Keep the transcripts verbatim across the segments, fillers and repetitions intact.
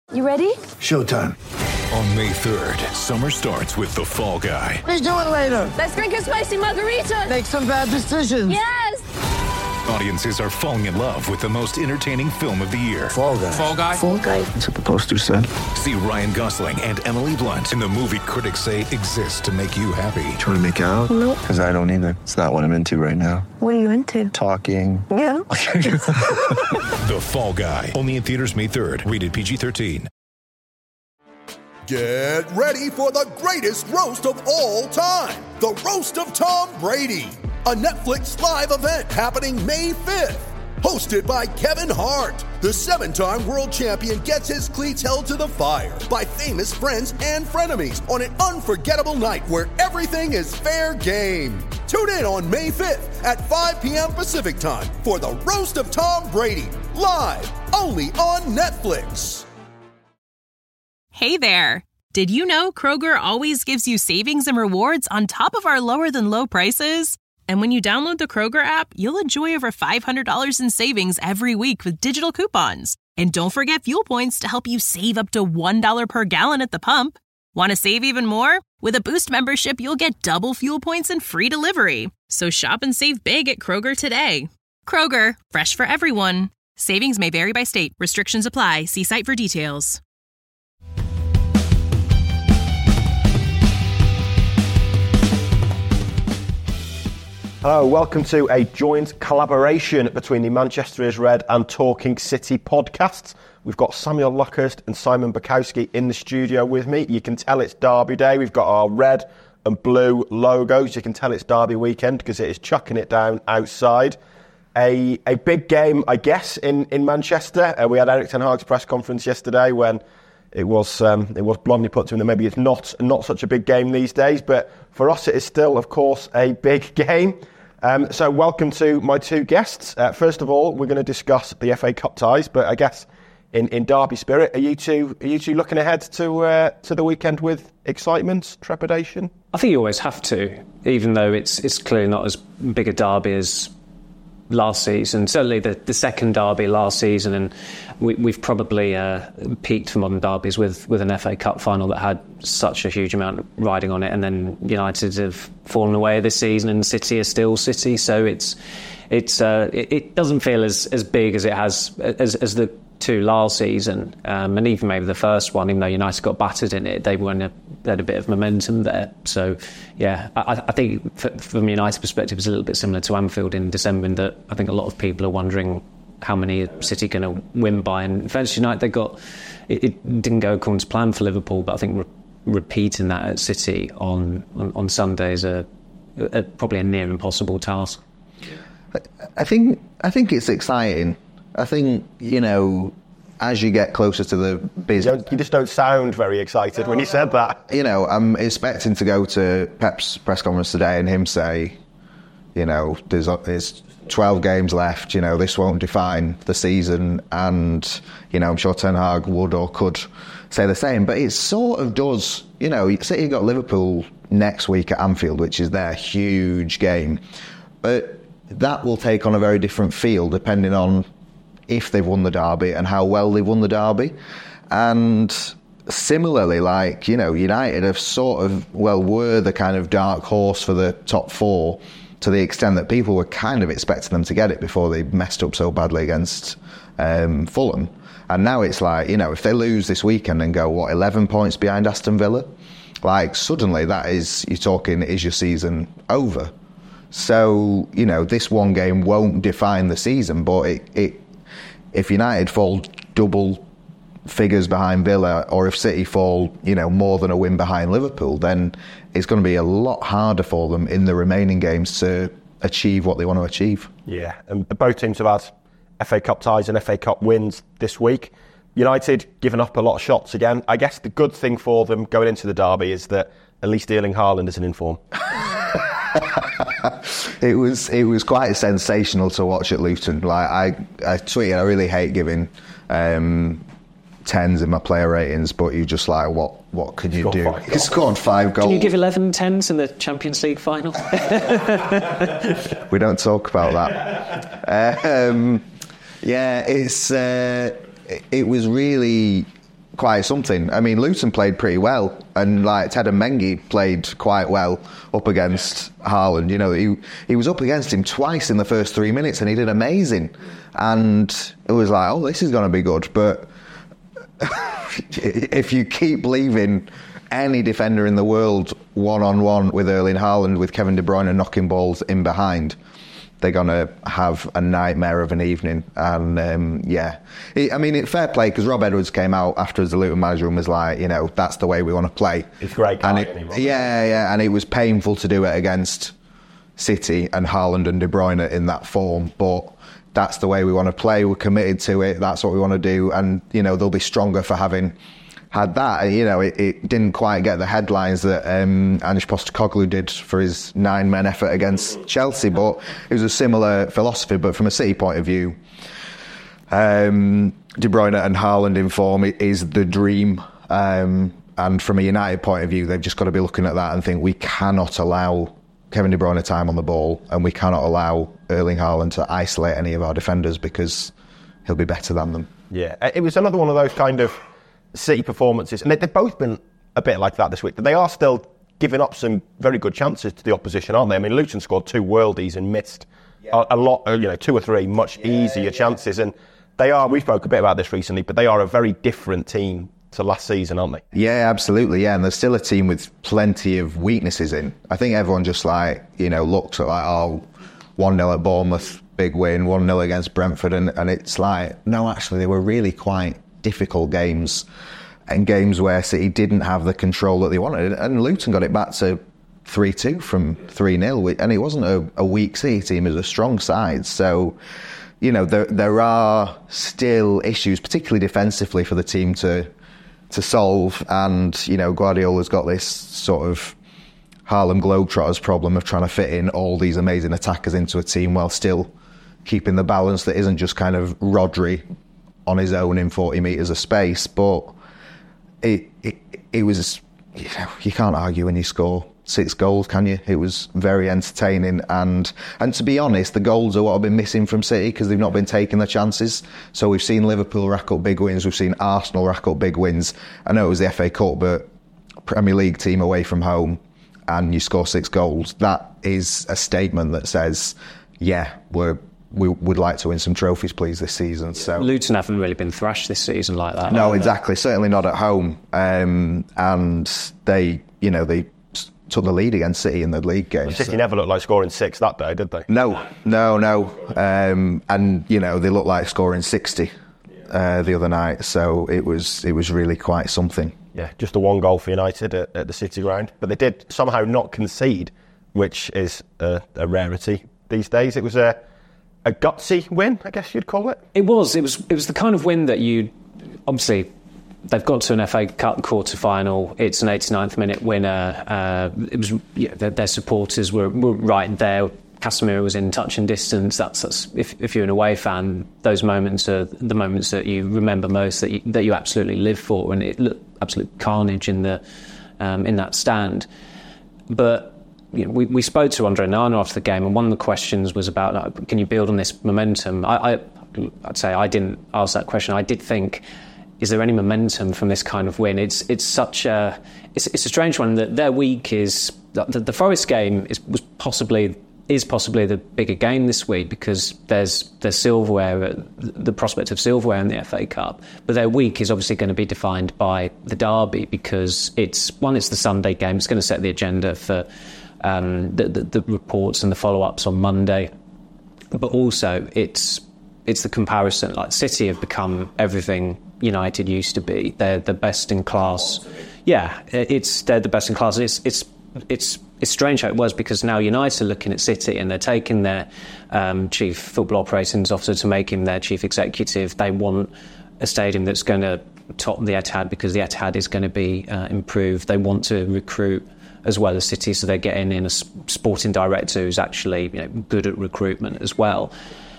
You ready? Showtime. On May third, summer starts with The Fall Guy. Let's do it later. Let's drink a spicy margarita. Make some bad decisions. Yes! Audiences are falling in love with the most entertaining film of the year. Fall Guy. Fall Guy? Fall Guy. That's what the poster said. See Ryan Gosling and Emily Blunt in the movie critics say exists to make you happy. Trying to make it out? Nope. Because I don't either. It's not what I'm into right now. What are you into? Talking. Yeah. The Fall Guy. Only in theaters May third. Rated P G thirteen. Get ready for the greatest roast of all time. The Roast of Tom Brady. A Netflix live event happening May fifth. Hosted by Kevin Hart. The seven-time world champion gets his cleats held to the fire by famous friends and frenemies on an unforgettable night where everything is fair game. Tune in on May fifth at five p.m. Pacific time for the Roast of Tom Brady. Live only on Netflix. Hey there! Did you know Kroger always gives you savings and rewards on top of our lower-than-low prices? And when you download the Kroger app, you'll enjoy over five hundred dollars in savings every week with digital coupons. And don't forget fuel points to help you save up to one dollar per gallon at the pump. Want to save even more? With a Boost membership, you'll get double fuel points and free delivery. So shop and save big at Kroger today. Kroger, fresh for everyone. Savings may vary by state. Restrictions apply. See site for details. Hello, welcome to a joint collaboration between the Manchester is Red and Talking City podcasts. We've got Samuel Luckhurst and Simon Bukowski in the studio with me. You can tell it's Derby Day. We've got our red and blue logos. You can tell it's Derby weekend because it is chucking it down outside. A a big game, I guess, in, in Manchester. Uh, we had Erik ten Hag's press conference yesterday when it was um, it was bluntly put to him that maybe it's not not such a big game these days, but for us it is still, of course, a big game. Um, so welcome to my two guests. Uh, first of all, we're going to discuss the F A Cup ties, but I guess in, in Derby spirit, are you two are you two looking ahead to uh, to the weekend with excitement, trepidation? I think you always have to, even though it's it's clearly not as big a derby as last season. Certainly the, the second derby last season, and we, we've probably uh, peaked for modern derbies with, with an F A Cup final that had such a huge amount riding on it, and then United have fallen away this season and City are still City, so it's it's uh, it, it doesn't feel as, as big as it has as, as the two last season, um, and even maybe the first one, even though United got battered in it, they were in a, they had a bit of momentum there. So yeah, I, I think for, from United perspective it's a little bit similar to Anfield in December in that I think a lot of people are wondering how many City going to win by, and Manchester United they got it, it didn't go according to plan for Liverpool, but I think re- repeating that at City on on, on Sunday is a, a probably a near impossible task. I think I think it's exciting. I think, you know, as you get closer to the business... You just don't sound very excited when you said that. You know, I'm expecting to go to Pep's press conference today and him say, you know, there's, there's twelve games left, you know, this won't define the season, and, you know, I'm sure Ten Hag would or could say the same, but it sort of does. You know, City have got Liverpool next week at Anfield, which is their huge game, but that will take on a very different feel depending on if they've won the derby and how well they've won the derby. And similarly, like, you know, United have sort of, well, were the kind of dark horse for the top four to the extent that people were kind of expecting them to get it before they messed up so badly against um, Fulham. And now it's like, you know, if they lose this weekend and go, what, eleven points behind Aston Villa, like, suddenly that is, you're talking, is your season over? So, you know, this one game won't define the season, but it, it if United fall double figures behind Villa, or if City fall, you know, more than a win behind Liverpool, then it's going to be a lot harder for them in the remaining games to achieve what they want to achieve. Yeah, and both teams have had F A Cup ties and F A Cup wins this week. United giving up a lot of shots again. I guess the good thing for them going into the derby is that at least Erling Haaland isn't in form. It was it was quite sensational to watch at Luton. Like I, I tweeted, I really hate giving um, tens in my player ratings, but you just like, what what can you do? He scored five goals. Can you give eleven tens in the Champions League final? We don't talk about that. Um, yeah, it's uh, it was really quite something. I mean, Luton played pretty well, and like Ted and Mengi played quite well up against Haaland. You know, he he was up against him twice in the first three minutes, and he did amazing. And it was like, oh, this is going to be good. But if you keep leaving any defender in the world one-on-one with Erling Haaland, with Kevin De Bruyne knocking balls in behind, they're going to have a nightmare of an evening. And, um, yeah, it, I mean, it fair play, because Rob Edwards came out after the Luton manager and was like, you know, that's the way we want to play. It's great guy, and it, isn't he, yeah, yeah, and it was painful to do it against City and Haaland and De Bruyne in that form, but that's the way we want to play. We're committed to it. That's what we want to do. And, you know, they'll be stronger for having had that. You know, it, it didn't quite get the headlines that um, Anish Postecoglou did for his nine-men effort against Chelsea, but it was a similar philosophy. But from a City point of view, um, De Bruyne and Haaland in form is the dream. Um, and from a United point of view, they've just got to be looking at that and think, we cannot allow Kevin De Bruyne time on the ball, and we cannot allow Erling Haaland to isolate any of our defenders, because he'll be better than them. Yeah, it was another one of those kind of City performances, and they've both been a bit like that this week, but they are still giving up some very good chances to the opposition, aren't they? I mean, Luton scored two worldies and missed yeah. a, a lot, you know, two or three much yeah, easier yeah. chances, and they are, we spoke a bit about this recently, but they are a very different team to last season, aren't they? Yeah, absolutely, yeah, and there's still a team with plenty of weaknesses in. I think everyone just like, you know, looks at like, oh, one nil at Bournemouth, big win, one nil against Brentford, and, and it's like, no, actually, they were really quite difficult games, and games where City didn't have the control that they wanted, and Luton got it back to three two from three nil, and it wasn't a, a weak City team, it was a strong side. So, you know, there there are still issues, particularly defensively, for the team to to solve, and, you know, Guardiola's got this sort of Harlem Globetrotters problem of trying to fit in all these amazing attackers into a team while still keeping the balance that isn't just kind of Rodri on his own in forty metres of space. But it, it it was, you know, you can't argue when you score six goals, can you? It was very entertaining, and and to be honest, the goals are what have been missing from City, because they've not been taking the chances. So we've seen Liverpool rack up big wins, we've seen Arsenal rack up big wins. I know it was the F A Cup, but Premier League team away from home, and you score six goals. That is a statement that says, yeah, we're we would like to win some trophies, please, this season. So Luton haven't really been thrashed this season like that. No, exactly. They? Certainly not at home. Um, and they, you know, they took the lead against City in the league game. City so. never looked like scoring six that day, did they? No, no, no. Um, and you know, they looked like scoring sixty uh, the other night. So it was it was really quite something. Yeah, just a one goal for United at, at the City ground, but they did somehow not concede, which is a, a rarity these days. It was a A gutsy win, I guess you'd call it. It was. It was. It was the kind of win that you, obviously, they've got to an F A Cup quarter final. It's an eighty-ninth minute winner. Uh, it was. Yeah, their, their supporters were, were right there. Casemiro was in touch and distance. That's, that's if, if you're an away fan, those moments are the moments that you remember most, that you, that you absolutely live for. And it looked absolute carnage in the um, in that stand, but. You know, we, we spoke to Andre Nana after the game, and one of the questions was about, like, can you build on this momentum? I, I, I'd say I didn't ask that question. I did think, is there any momentum from this kind of win? It's it's such a it's, it's a strange one. That their week is the, the Forest game is was possibly is possibly the bigger game this week, because there's there's silverware, the prospect of silverware in the F A Cup, but their week is obviously going to be defined by the derby, because it's one, it's the Sunday game. It's going to set the agenda for. Um, the, the, the reports and the follow-ups on Monday, but also it's it's the comparison. Like, City have become everything United used to be. They're the best in class. Yeah, it's they're the best in class. It's it's it's it's strange how it was, because now United are looking at City and they're taking their um, chief football operations officer to make him their chief executive. They want a stadium that's going to top the Etihad, because the Etihad is going to be uh, improved. They want to recruit as well as City, so they're getting in a sporting director who's actually, you know, good at recruitment as well.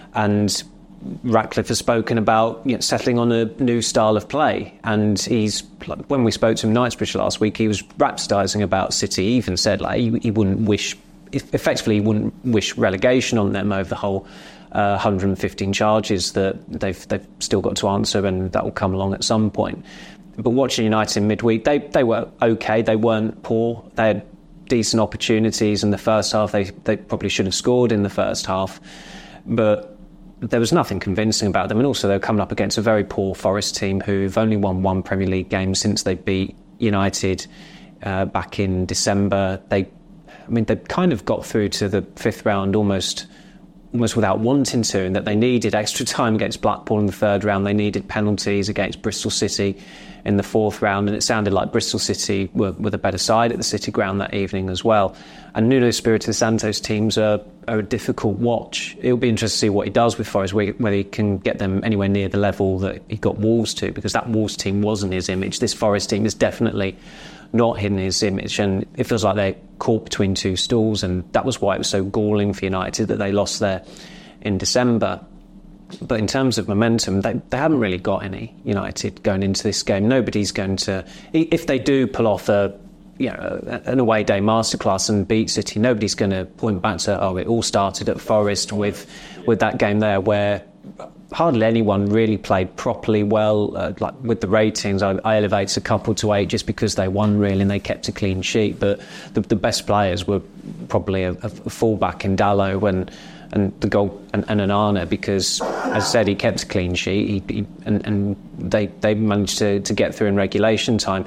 And Ratcliffe has spoken about, you know, settling on a new style of play, and he's, when we spoke to him in Knightsbridge last week, he was rhapsodising about City. He even said, like, he, he wouldn't wish, effectively he wouldn't wish relegation on them over the whole uh, one hundred fifteen charges that they've they've still got to answer, and that will come along at some point. but watching United in midweek, they, they were okay. They weren't poor. They had decent opportunities in the first half. They they probably should have scored in the first half, but there was nothing convincing about them. And also, they were coming up against a very poor Forest team who've only won one Premier League game since they beat United uh, back in December. They, I mean, they kind of got through to the fifth round almost. almost without wanting to, and that they needed extra time against Blackpool in the third round. They needed penalties against Bristol City in the fourth round, and it sounded like Bristol City were, were the better side at the City Ground that evening as well. And Nuno Espirito Santo's teams are, are a difficult watch. It'll be interesting to see what he does with Forest, whether he can get them anywhere near the level that he got Wolves to, because that Wolves team wasn't his image. This Forest team is definitely not hidden his image, and it feels like they're caught between two stools, and that was why it was so galling for United that they lost there in December. But in terms of momentum, they, they haven't really got any, United, going into this game. Nobody's going to, if they do pull off a you know an away day masterclass and beat City, nobody's going to point back to, oh, it all started at Forest with with that game there, where hardly anyone really played properly well. Uh, like with the ratings, I, I elevate a couple to eight just because they won really and they kept a clean sheet. But the, the best players were probably a, a fullback in Dalot and and the goal and, and Onana, because, as I said, he kept a clean sheet. He, he, and, and they they managed to, to get through in regulation time.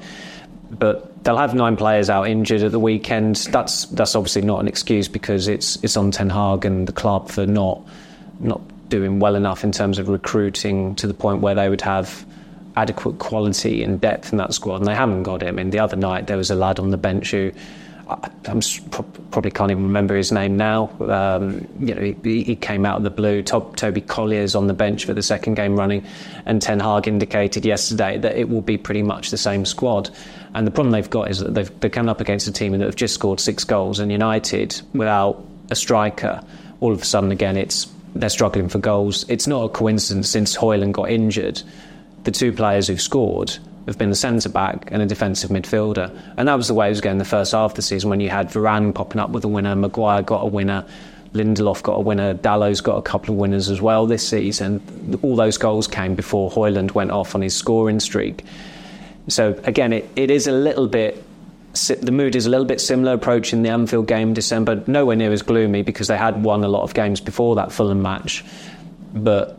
But they'll have nine players out injured at the weekend. That's that's obviously not an excuse, because it's it's on Ten Hag and the club for not not. doing well enough in terms of recruiting to the point where they would have adequate quality and depth in that squad, and they haven't got him. I mean, the other night there was a lad on the bench who I I'm, probably can't even remember his name now. Um, you know, he, he came out of the blue. Tob, Toby Collier's on the bench for the second game running, and Ten Hag indicated yesterday that it will be pretty much the same squad. And the problem they've got is that they've they're coming up against a team that have just scored six goals, and United, without a striker, all of a sudden again it's they're struggling for goals. It's not a coincidence, since Højlund got injured, the two players who've scored have been the centre-back and a defensive midfielder. And that was the way it was going the first half of the season, when you had Varane popping up with a winner, Maguire got a winner, Lindelof got a winner, Dalot's got a couple of winners as well this season. All those goals came before Højlund went off on his scoring streak. So again, it, it is a little bit... the mood is a little bit similar approaching the Anfield game in December. Nowhere near as gloomy, because they had won a lot of games before that Fulham match. But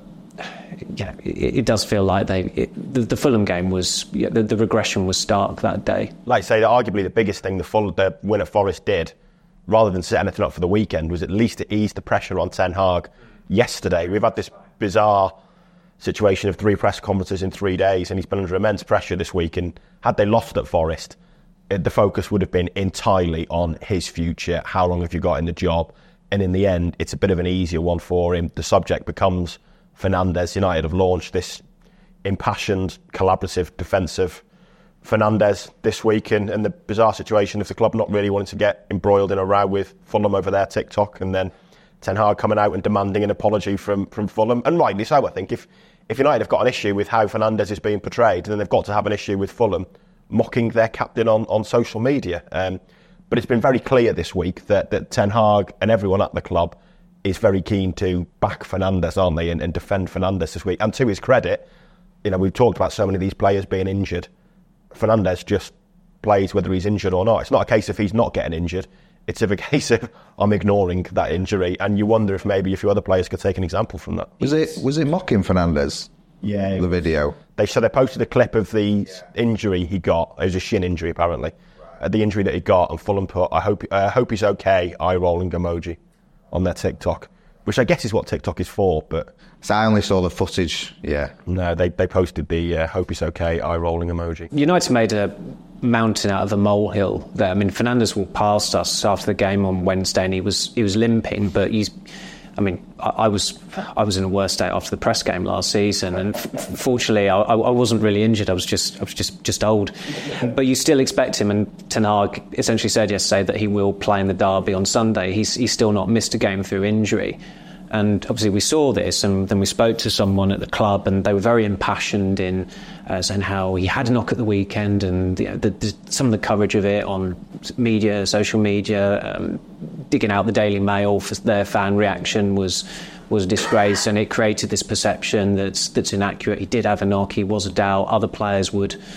yeah, it, it does feel like they it, the, the Fulham game was yeah, the, the regression was stark that day. Like I say, arguably the biggest thing the Fulham the win at Forest did, rather than set anything up for the weekend, was at least to ease the pressure on Ten Hag. Yesterday, we've had this bizarre situation of three press conferences in three days, and he's been under immense pressure this week. And had they lost at Forest, the focus would have been entirely on his future. How long have you got in the job? And in the end, it's a bit of an easier one for him. The subject becomes Fernandes. United have launched this impassioned, collaborative, defensive Fernandes this week, and, and the bizarre situation of the club not really wanting to get embroiled in a row with Fulham over their TikTok, and then Ten Hag coming out and demanding an apology from, from Fulham. And rightly so, I think. If, if United have got an issue with how Fernandes is being portrayed, then they've got to have an issue with Fulham mocking their captain on, on social media. Um, but it's been very clear this week that, that Ten Hag and everyone at the club is very keen to back Fernandes, aren't they, and, and defend Fernandes this week. And to his credit, you know, we've talked about so many of these players being injured. Fernandes just plays whether he's injured or not. It's not a case of he's not getting injured. It's a case of I'm ignoring that injury. And you wonder if maybe a few other players could take an example from that. Was it was it mocking Fernandes? Yeah, the video. They so they posted a clip of the yeah. injury he got. It was a shin injury, apparently. Right. Uh, the injury that he got, and Fulham put, "I hope, I uh, hope he's okay." Eye rolling emoji on their TikTok, which I guess is what TikTok is for. But so I only saw the footage. Yeah, no, they they posted the uh, "hope he's okay" eye rolling emoji. United made a mountain out of a molehill there. I mean, Fernandes walked past us after the game on Wednesday, and he was he was limping, but he's. I mean, I, I was I was in a worse state after the press game last season, and f- fortunately, I, I wasn't really injured. I was just I was just, just old. But you still expect him, and Ten Hag essentially said yesterday that he will play in the derby on Sunday. He's he's still not missed a game through injury, and obviously we saw this, and then we spoke to someone at the club, and they were very impassioned in uh, saying how he had a knock at the weekend, and you know, the, the, some of the coverage of it on media, social media. Um, digging out the Daily Mail for their fan reaction was was a disgrace, and it created this perception that's that's inaccurate. He did have a knock, he was a doubt. Other players would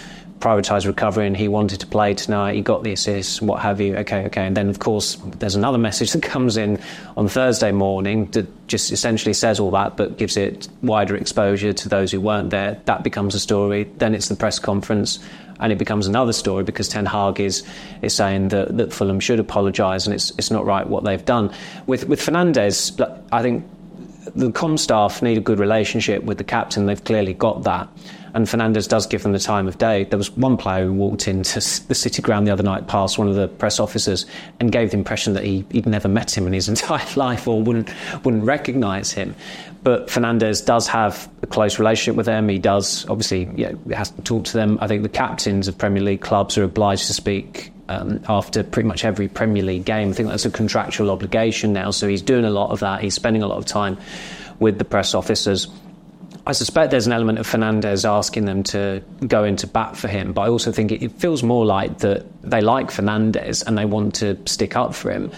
prioritised recovery and he wanted to play tonight, he got the assists, what have you, okay, okay. And then, of course, there's another message that comes in on Thursday morning that just essentially says all that, but gives it wider exposure to those who weren't there. That becomes a story. Then it's the press conference, and it becomes another story because Ten Hag is is saying that, that Fulham should apologise and it's it's not right what they've done. With with Fernandes, I think the comm staff need a good relationship with the captain. They've clearly got that. And Fernandes does give them the time of day. There was one player who walked into the City ground the other night past one of the press officers and gave the impression that he, he'd never met him in his entire life or wouldn't wouldn't recognise him. But Fernandes does have a close relationship with them. He does, obviously, you know, has to talk to them. I think the captains of Premier League clubs are obliged to speak um, after pretty much every Premier League game. I think that's a contractual obligation now. So he's doing a lot of that. He's spending a lot of time with the press officers. I suspect there's an element of Fernandes asking them to go into bat for him, but I also think it, it feels more like that they like Fernandes and they want to stick up for him.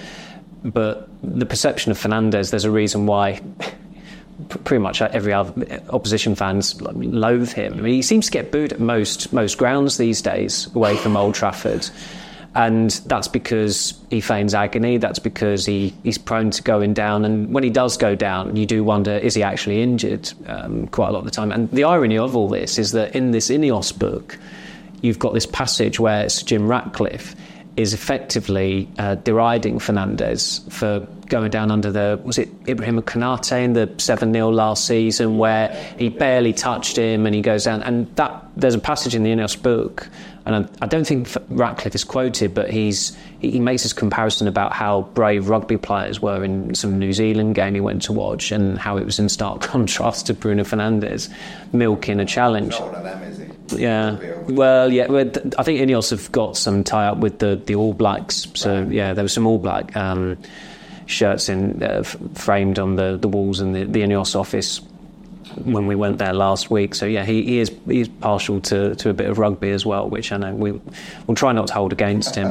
But the perception of Fernandes, there's a reason why pretty much every other opposition fans loathe him. I mean, he seems to get booed at most most grounds these days away from Old Trafford. And that's because he feigns agony, that's because he, he's prone to going down. And when he does go down, you do wonder, is he actually injured um, quite a lot of the time? And the irony of all this is that in this Ineos book, you've got this passage where Sir Jim Ratcliffe is effectively uh, deriding Fernandes for going down under the, was it Ibrahim Konate in the seven nil last season where he barely touched him and he goes down. And that there's a passage in the Ineos book, and I, I don't think Ratcliffe is quoted, but he's he makes this comparison about how brave rugby players were in some New Zealand game he went to watch and how it was in stark contrast to Bruno Fernandes milking a challenge. Not one of them, is he? Yeah, well, yeah. I think Ineos have got some tie-up with the, the All Blacks. So, yeah, there was some All Black um, shirts in uh, f- framed on the, the walls in the, the Ineos office when we went there last week. So, yeah, he, he is he's partial to, to a bit of rugby as well, which I know we, we'll try not to hold against him.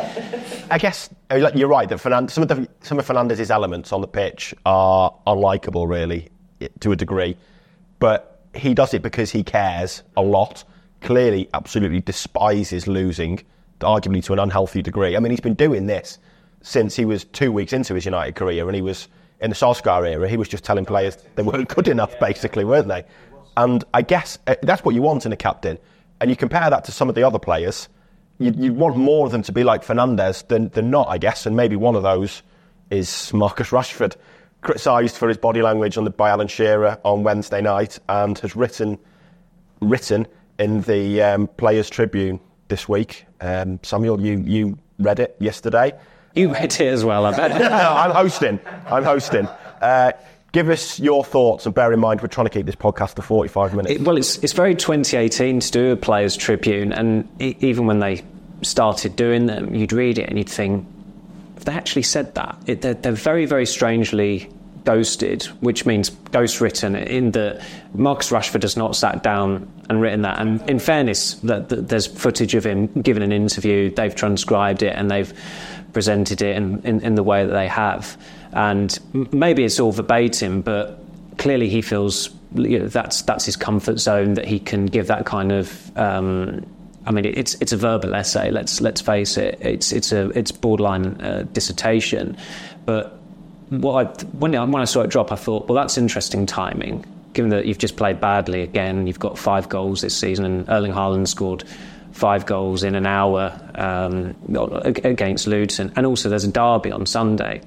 I guess you're right that Fernand- some of the, some of Fernandes' elements on the pitch are unlikable, really, to a degree. But he does it because he cares a lot. Clearly, absolutely despises losing, arguably to an unhealthy degree. I mean, he's been doing this since he was two weeks into his United career, and he was in the Solskjaer era. He was just telling players they weren't good enough, basically, weren't they? And I guess that's what you want in a captain. And you compare that to some of the other players, you, you want more of them to be like Fernandes than, than not, I guess. And maybe one of those is Marcus Rashford, criticised for his body language on the, by Alan Shearer on Wednesday night, and has written written in the um, Players' Tribune this week. Um, Samuel, you, you read it yesterday. You read it as well, I bet. I'm hosting. I'm hosting. Uh, give us your thoughts, and bear in mind we're trying to keep this podcast to forty-five minutes. It, well, it's it's very twenty eighteen to do a Players' Tribune, and it, even when they started doing them, you'd read it and you'd think, if they actually said that, it, they're, they're very, very strangely ghosted, which means ghost written, in that Marcus Rashford has not sat down and written that. And in fairness, that, that there's footage of him giving an interview, they've transcribed it and they've presented it in, in, in the way that they have. And maybe it's all verbatim, but clearly he feels, you know, that's that's his comfort zone, that he can give that kind of um, I mean, it's it's a verbal essay. Let's let's face it. It's it's a it's borderline uh, dissertation. But what I, when I, when I saw it drop, I thought, well, that's interesting timing. Given that you've just played badly again, you've got five goals this season, and Erling Haaland scored five goals in an hour um, against Luton, and also there's a derby on Sunday.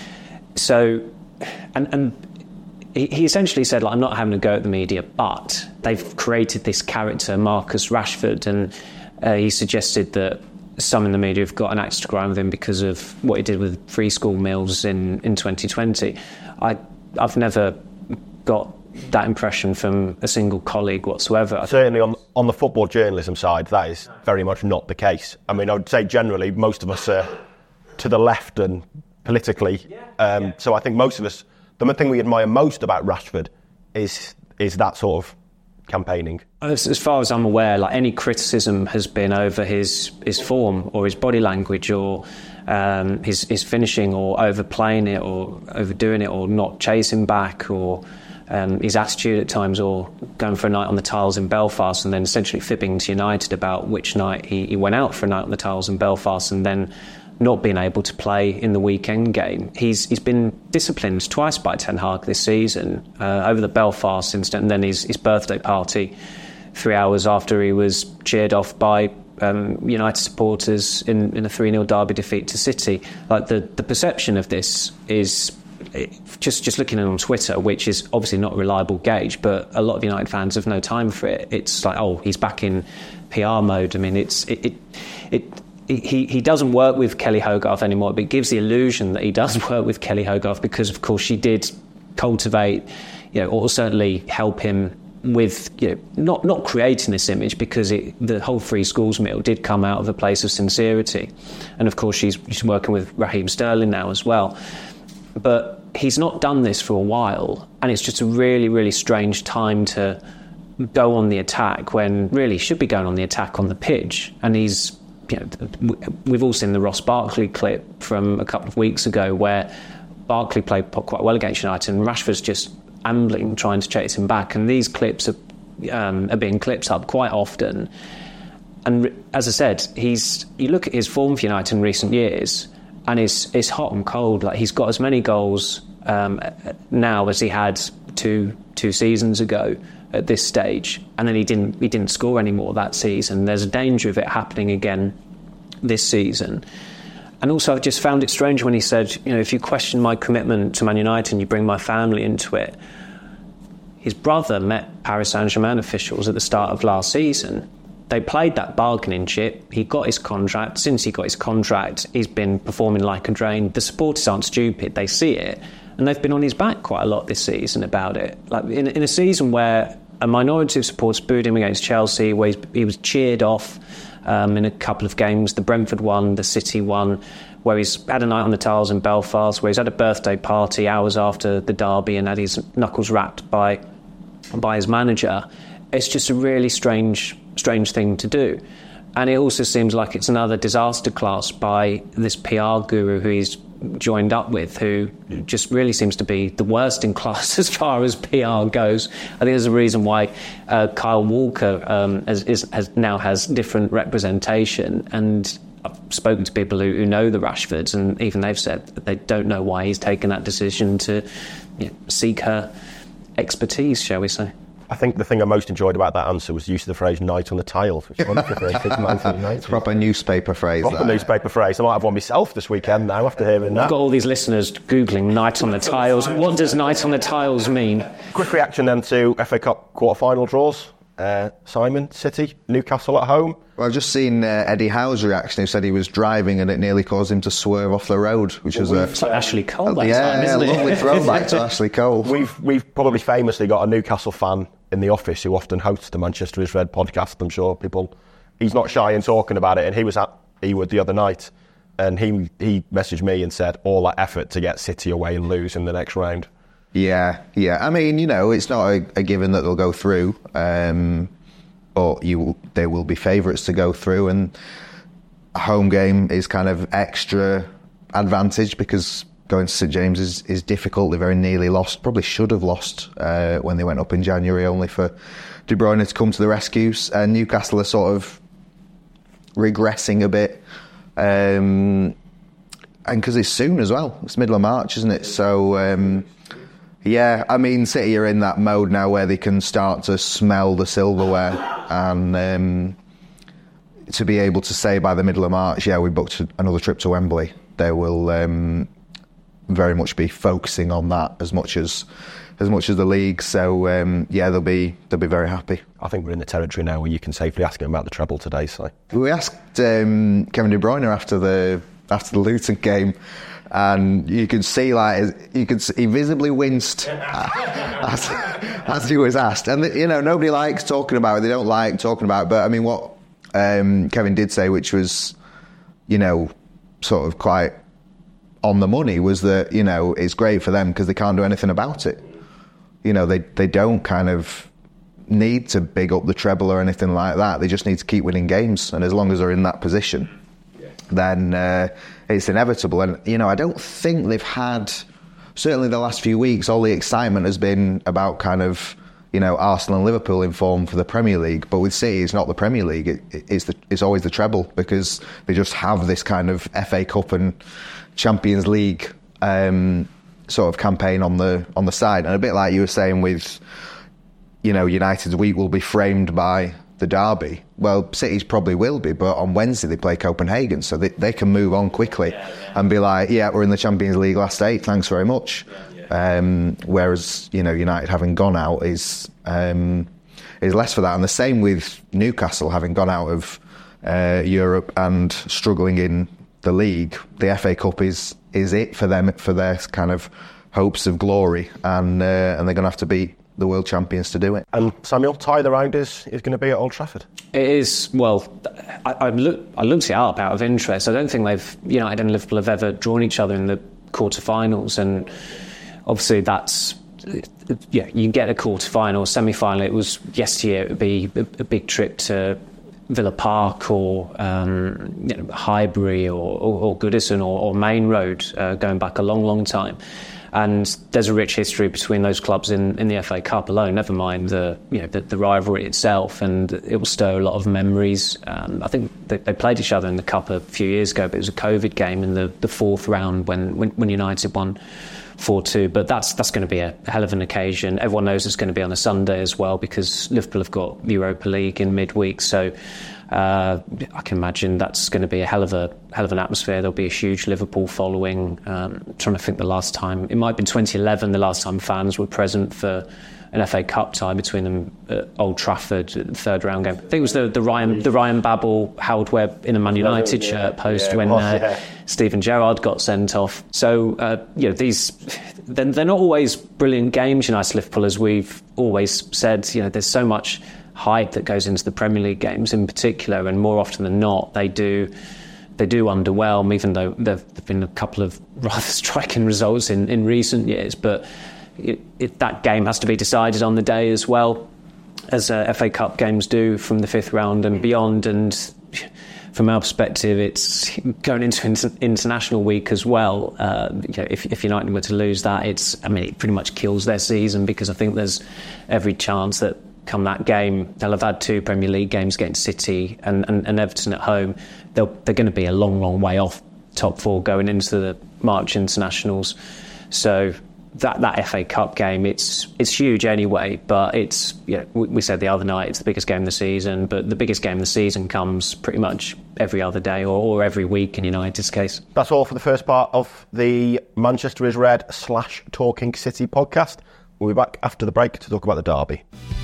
So, and and. He essentially said, like, I'm not having a go at the media, but they've created this character, Marcus Rashford, and uh, he suggested that some in the media have got an axe to grind with him because of what he did with free school meals in, in twenty twenty. I, I've never got that impression from a single colleague whatsoever. Certainly on on the football journalism side, that is very much not the case. I mean, I would say generally most of us are to the left and politically, um, so I think most of us... The thing we admire most about Rashford is is that sort of campaigning. As, as far as I'm aware, like, any criticism has been over his his form or his body language or um, his his finishing or overplaying it or overdoing it or not chasing back or um, his attitude at times, or going for a night on the tiles in Belfast and then essentially fibbing to United about which night he, he went out for a night on the tiles in Belfast and then not being able to play in the weekend game. He's he's been disciplined twice by Ten Hag this season, uh, over the Belfast incident and then his, his birthday party three hours after he was cheered off by um, United supporters in, in a three nil derby defeat to City. Like the, the perception of this is, just just looking at it on Twitter, which is obviously not a reliable gauge, but a lot of United fans have no time for it. It's like, oh, he's back in P R mode. I mean, it's it it. it He he doesn't work with Kelly Hogarth anymore, but it gives the illusion that he does work with Kelly Hogarth because, of course, she did cultivate, you know, or certainly help him with, you know, not not creating this image, because it, the whole Free Schools meal did come out of a place of sincerity, and of course she's she's working with Raheem Sterling now as well, but he's not done this for a while, and it's just a really really strange time to go on the attack when really should be going on the attack on the pitch, and he's. You know, we've all seen the Ross Barkley clip from a couple of weeks ago where Barkley played quite well against United and Rashford's just ambling, trying to chase him back. And these clips are, um, are being clipped up quite often. And as I said, he's you look at his form for United in recent years, and it's it's hot and cold. Like, he's got as many goals um, now as he had two two seasons ago at this stage, and then he didn't he didn't score anymore that season. There's a danger of it happening again this season. And also, I just found it strange when he said, you know, if you question my commitment to Man United and you bring my family into it. His brother met Paris Saint-Germain officials at the start of last season. They played that bargaining chip. He got his contract. Since he got his contract, he's been performing like a drain. The supporters aren't stupid. They see it. And they've been on his back quite a lot this season about it. Like in, in a season where a minority of supporters booed him against Chelsea, where he's, he was cheered off um, in a couple of games, the Brentford one, the City one, where he's had a night on the tiles in Belfast, where he's had a birthday party hours after the derby and had his knuckles rapped by by his manager. It's just a really strange, strange thing to do. And it also seems like it's another disaster class by this P R guru who he's joined up with, who just really seems to be the worst in class as far as P R goes. I think there's a reason why uh, Kyle Walker um, has, is, has now has different representation. And I've spoken to people who, who know the Rashfords, and even they've said that they don't know why he's taken that decision to, you know, seek her expertise, shall we say. I think the thing I most enjoyed about that answer was the use of the phrase "night on the tiles," which is wonderful for It's a proper newspaper phrase. Proper that. newspaper phrase. I might have one myself this weekend now after hearing that. I've got all these listeners Googling "night on the tiles." What does "night on the tiles" mean? Quick reaction then to F A Cup quarter-final draws. Uh, Simon, City, Newcastle at home. Well, I've just seen uh, Eddie Howe's reaction. He said he was driving and it nearly caused him to swerve off the road, which was a... It's like Ashley Cole that yeah, time, isn't yeah, it? lovely throwback to Ashley Cole. We've we've probably famously got a Newcastle fan in the office who often hosts the Manchester is Red podcast. I'm sure people... He's not shy in talking about it, and he was at Ewood the other night, and he he messaged me and said all that effort to get City away and lose in the next round. Yeah, yeah. I mean, you know, it's not a, a given that they'll go through. Um... But you, they will be favourites to go through, and a home game is kind of extra advantage because going to St James is, is difficult. They very nearly lost, probably should have lost uh, when they went up in January, only for De Bruyne to come to the rescues. And Newcastle are sort of regressing a bit, um, and because it's soon as well. It's middle of March, isn't it? So. Um, Yeah, I mean, City are in that mode now where they can start to smell the silverware, and um, to be able to say by the middle of March, yeah, we booked another trip to Wembley, they will um, very much be focusing on that as much as as much as the league. So um, yeah, they'll be they'll be very happy. I think we're in the territory now where you can safely ask him about the treble today. So we asked um, Kevin De Bruyne after the after the Luton game. And you could see, like, you could see, he visibly winced as, as he was asked. And, you know, nobody likes talking about it. They don't like talking about it. But, I mean, what um, Kevin did say, which was, you know, sort of quite on the money, was that, you know, it's great for them because they can't do anything about it. You know, they, they don't kind of need to big up the treble or anything like that. They just need to keep winning games. And as long as they're in that position, then... Uh, it's inevitable. And, you know, I don't think they've had certainly the last few weeks, all the excitement has been about kind of, you know, Arsenal and Liverpool in form for the Premier League. But with City, it's not the Premier League. It, it, it's, the, it's always the treble, because they just have this kind of F A Cup and Champions League um, sort of campaign on the on the side. And a bit like you were saying with, you know, United's week will be framed by the derby. Well, City's probably will be, but on Wednesday they play Copenhagen, so they, they can move on quickly yeah, yeah. and be like, yeah, we're in the Champions League last eight, thanks very much. Yeah, yeah. Um, whereas, you know, United having gone out is um, is less for that. And the same with Newcastle having gone out of uh, Europe and struggling in the league. The F A Cup is is it for them, for their kind of hopes of glory, and uh, and they're going to have to beat the world champions to do it. And Samuel, tie the round is, is going to be at Old Trafford. It is. Well, I, I, look, I looked it up out of interest. I don't think they've United and Liverpool have ever drawn each other in the quarterfinals, and obviously that's yeah. You get a quarterfinal, semi-final. It was yesteryear. It would be a, a big trip to Villa Park or um, you know, Highbury or, or, or Goodison or, or Main Road, uh, going back a long, long time. And there's a rich history between those clubs in, in the F A Cup alone, never mind the you know the, the rivalry itself, and it will stir a lot of memories. Um, I think they, they played each other in the Cup a few years ago, but it was a COVID game in the, the fourth round when, when, when United won four two. But that's that's going to be a hell of an occasion. Everyone knows it's going to be on a Sunday as well, because Liverpool have got the Europa League in midweek, so Uh, I can imagine that's going to be a hell of a hell of an atmosphere. There'll be a huge Liverpool following. Um, I'm trying to think the last time, it might have been twenty eleven, the last time fans were present for an F A Cup tie between them at Old Trafford, the third round game. I think it was the, the Ryan the Ryan Babel, Howard Webb in a Man United yeah, shirt post yeah, when was, uh, yeah. Steven Gerrard got sent off. So uh, you know, these they're, they're not always brilliant games, United Liverpool, as we've always said. You know, there's so much hype that goes into the Premier League games in particular, and more often than not they do they do underwhelm, even though there have been a couple of rather striking results in, in recent years. But it, it, that game has to be decided on the day as well, as uh, F A Cup games do from the fifth round and beyond. And from our perspective, it's going into inter- international week as well. Uh, you know, if, if United were to lose that, it's I mean it pretty much kills their season, because I think there's every chance that come that game, they'll have had two Premier League games against City and, and, and Everton at home. They'll, they're going to be a long, long way off top four going into the March internationals. So that that F A Cup game, it's it's huge anyway. But it's you know, we, we said the other night it's the biggest game of the season. But the biggest game of the season comes pretty much every other day or, or every week in United's case. That's all for the first part of the Manchester is Red slash Talking City podcast. We'll be back after the break to talk about the derby.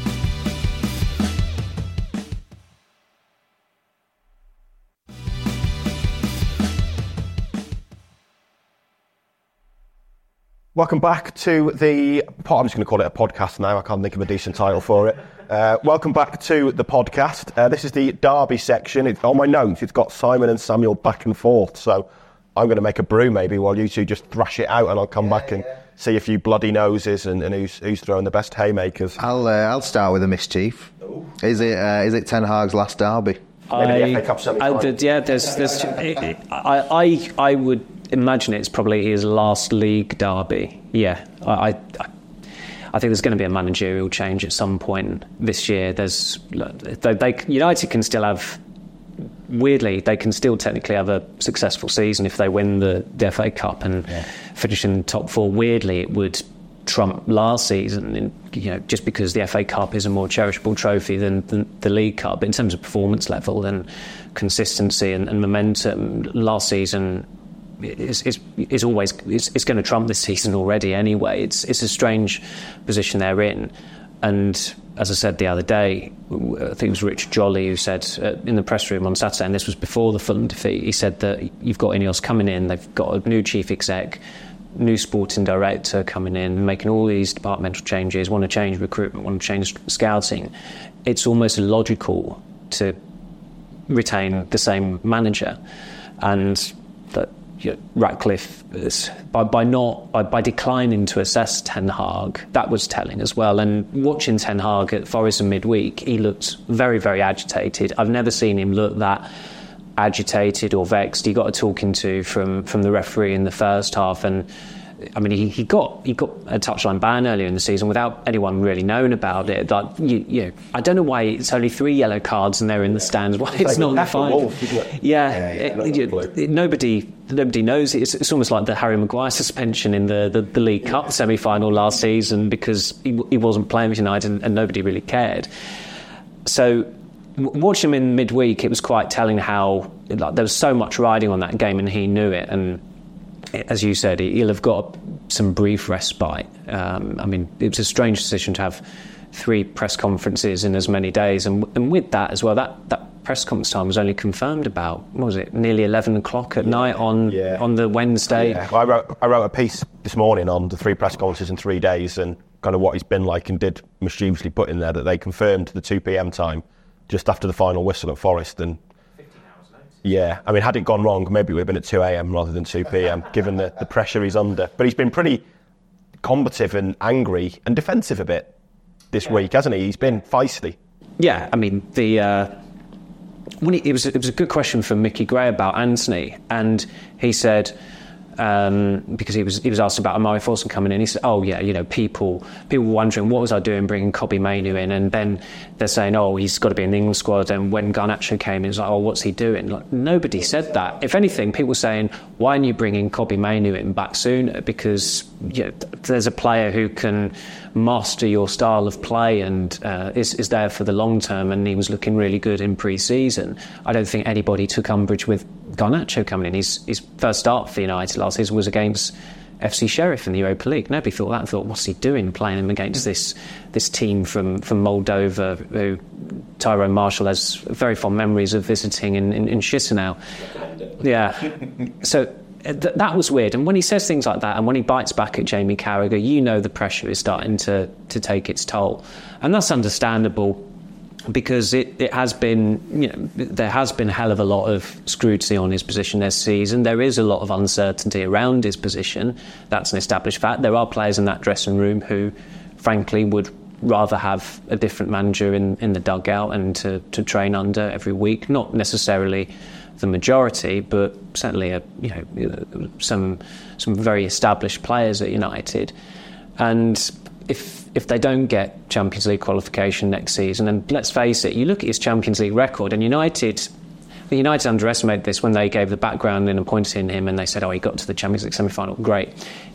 Welcome back to the... I'm just going to call it a podcast now. I can't think of a decent title for it. Uh, welcome back to the podcast. Uh, this is the derby section. It's, on my notes, it's got Simon and Samuel back and forth. So I'm going to make a brew maybe while you two just thrash it out, and I'll come yeah, back and yeah. see a few bloody noses and, and who's, who's throwing the best haymakers. I'll uh, I'll start with a mischief. Ooh. Is it uh, is it Ten Hag's last derby? Maybe the F A Cup semi-final. Yeah, there's there's. I I I would imagine it's probably his last league derby. Yeah, I, I I think there's going to be a managerial change at some point this year. There's they, they United can still have. Weirdly, they can still technically have a successful season if they win the, the F A Cup and yeah. finish in the top four. Weirdly, it would trump last season, in, you know, just because the F A Cup is a more cherishable trophy than, than the League Cup. But in terms of performance level and consistency and, and momentum, last season is is, is always is, it's going to trump this season already. Anyway, it's it's a strange position they're in, and. As I said the other day, I think it was Rich Jolly who said uh, in the press room on Saturday, and this was before the Fulham defeat, he said that you've got Ineos coming in, they've got a new chief exec, new sporting director coming in, making all these departmental changes, want to change recruitment, want to change scouting. It's almost illogical to retain the same manager. And that you know, Ratcliffe, is, by, by not by, by declining to assess Ten Hag, that was telling as well. And watching Ten Hag at Forest in midweek, he looked very, very agitated. I've never seen him look that agitated or vexed. He got a talking to from, from the referee in the first half, and I mean, he, he got he got a touchline ban earlier in the season without anyone really knowing about it. Like, you, you know, I don't know why it's only three yellow cards and they're in the stands. Why it's, it's like not fine? Yeah, yeah, yeah it, it, it, nobody nobody knows. It's, it's almost like the Harry Maguire suspension in the, the, the League Cup semi-final last season because he, he wasn't playing with United and, and nobody really cared. So watching him in midweek, it was quite telling how like, there was so much riding on that game and he knew it. And as you said, he'll have got some brief respite. Um, I mean, it was a strange decision to have three press conferences in as many days. And, and with that as well, that, that press conference time was only confirmed about, what was it, nearly eleven o'clock at yeah. night on yeah. on the Wednesday. Yeah. Well, I wrote, I wrote a piece this morning on the three press conferences in three days and kind of what he's been like, and did mischievously put in there that they confirmed the two p.m. time just after the final whistle at Forest. And yeah, I mean, had it gone wrong, maybe it would have been at two a.m. rather than two p.m, given the, the pressure he's under. But he's been pretty combative and angry and defensive a bit this yeah. week, hasn't he? He's been feisty. Yeah, I mean, the uh, when he, it was it was a good question from Mickey Gray about Anthony, and he said, um, because he was he was asked about Amari Forson coming in, he said, oh yeah, you know, people people were wondering what was I doing bringing Kobbie Mainoo in, and then they're saying, oh, he's got to be in the England squad, and when Garnacho came in, it's like, oh, what's he doing? Like, nobody said that. If anything, people were saying, why aren't you bringing Kobbie Mainoo in back sooner? Because you know, there's a player who can master your style of play and uh, is, is there for the long term, and he was looking really good in pre-season. I don't think anybody took umbrage with Garnacho coming in. His, his first start for United last season was against F C Sheriff in the Europa League. Nobody thought that and thought, what's he doing playing him against this this team from, from Moldova, who Tyrone Marshall has very fond memories of visiting in, in, in Chisinau. Yeah. So Th- that was weird. And when he says things like that, and when he bites back at Jamie Carragher, you know the pressure is starting to, to take its toll. And that's understandable because it, it has been, you know, there has been a hell of a lot of scrutiny on his position this season. There is a lot of uncertainty around his position. That's an established fact. There are players in that dressing room who, frankly, would rather have a different manager in, in the dugout and to, to train under every week. Not necessarily the majority, but certainly a, you know, some some very established players at United. And if if they don't get Champions League qualification next season, and let's face it, you look at his Champions League record, and United United underestimated this when they gave the background and appointed him, and they said, oh, he got to the Champions League semi-final, great.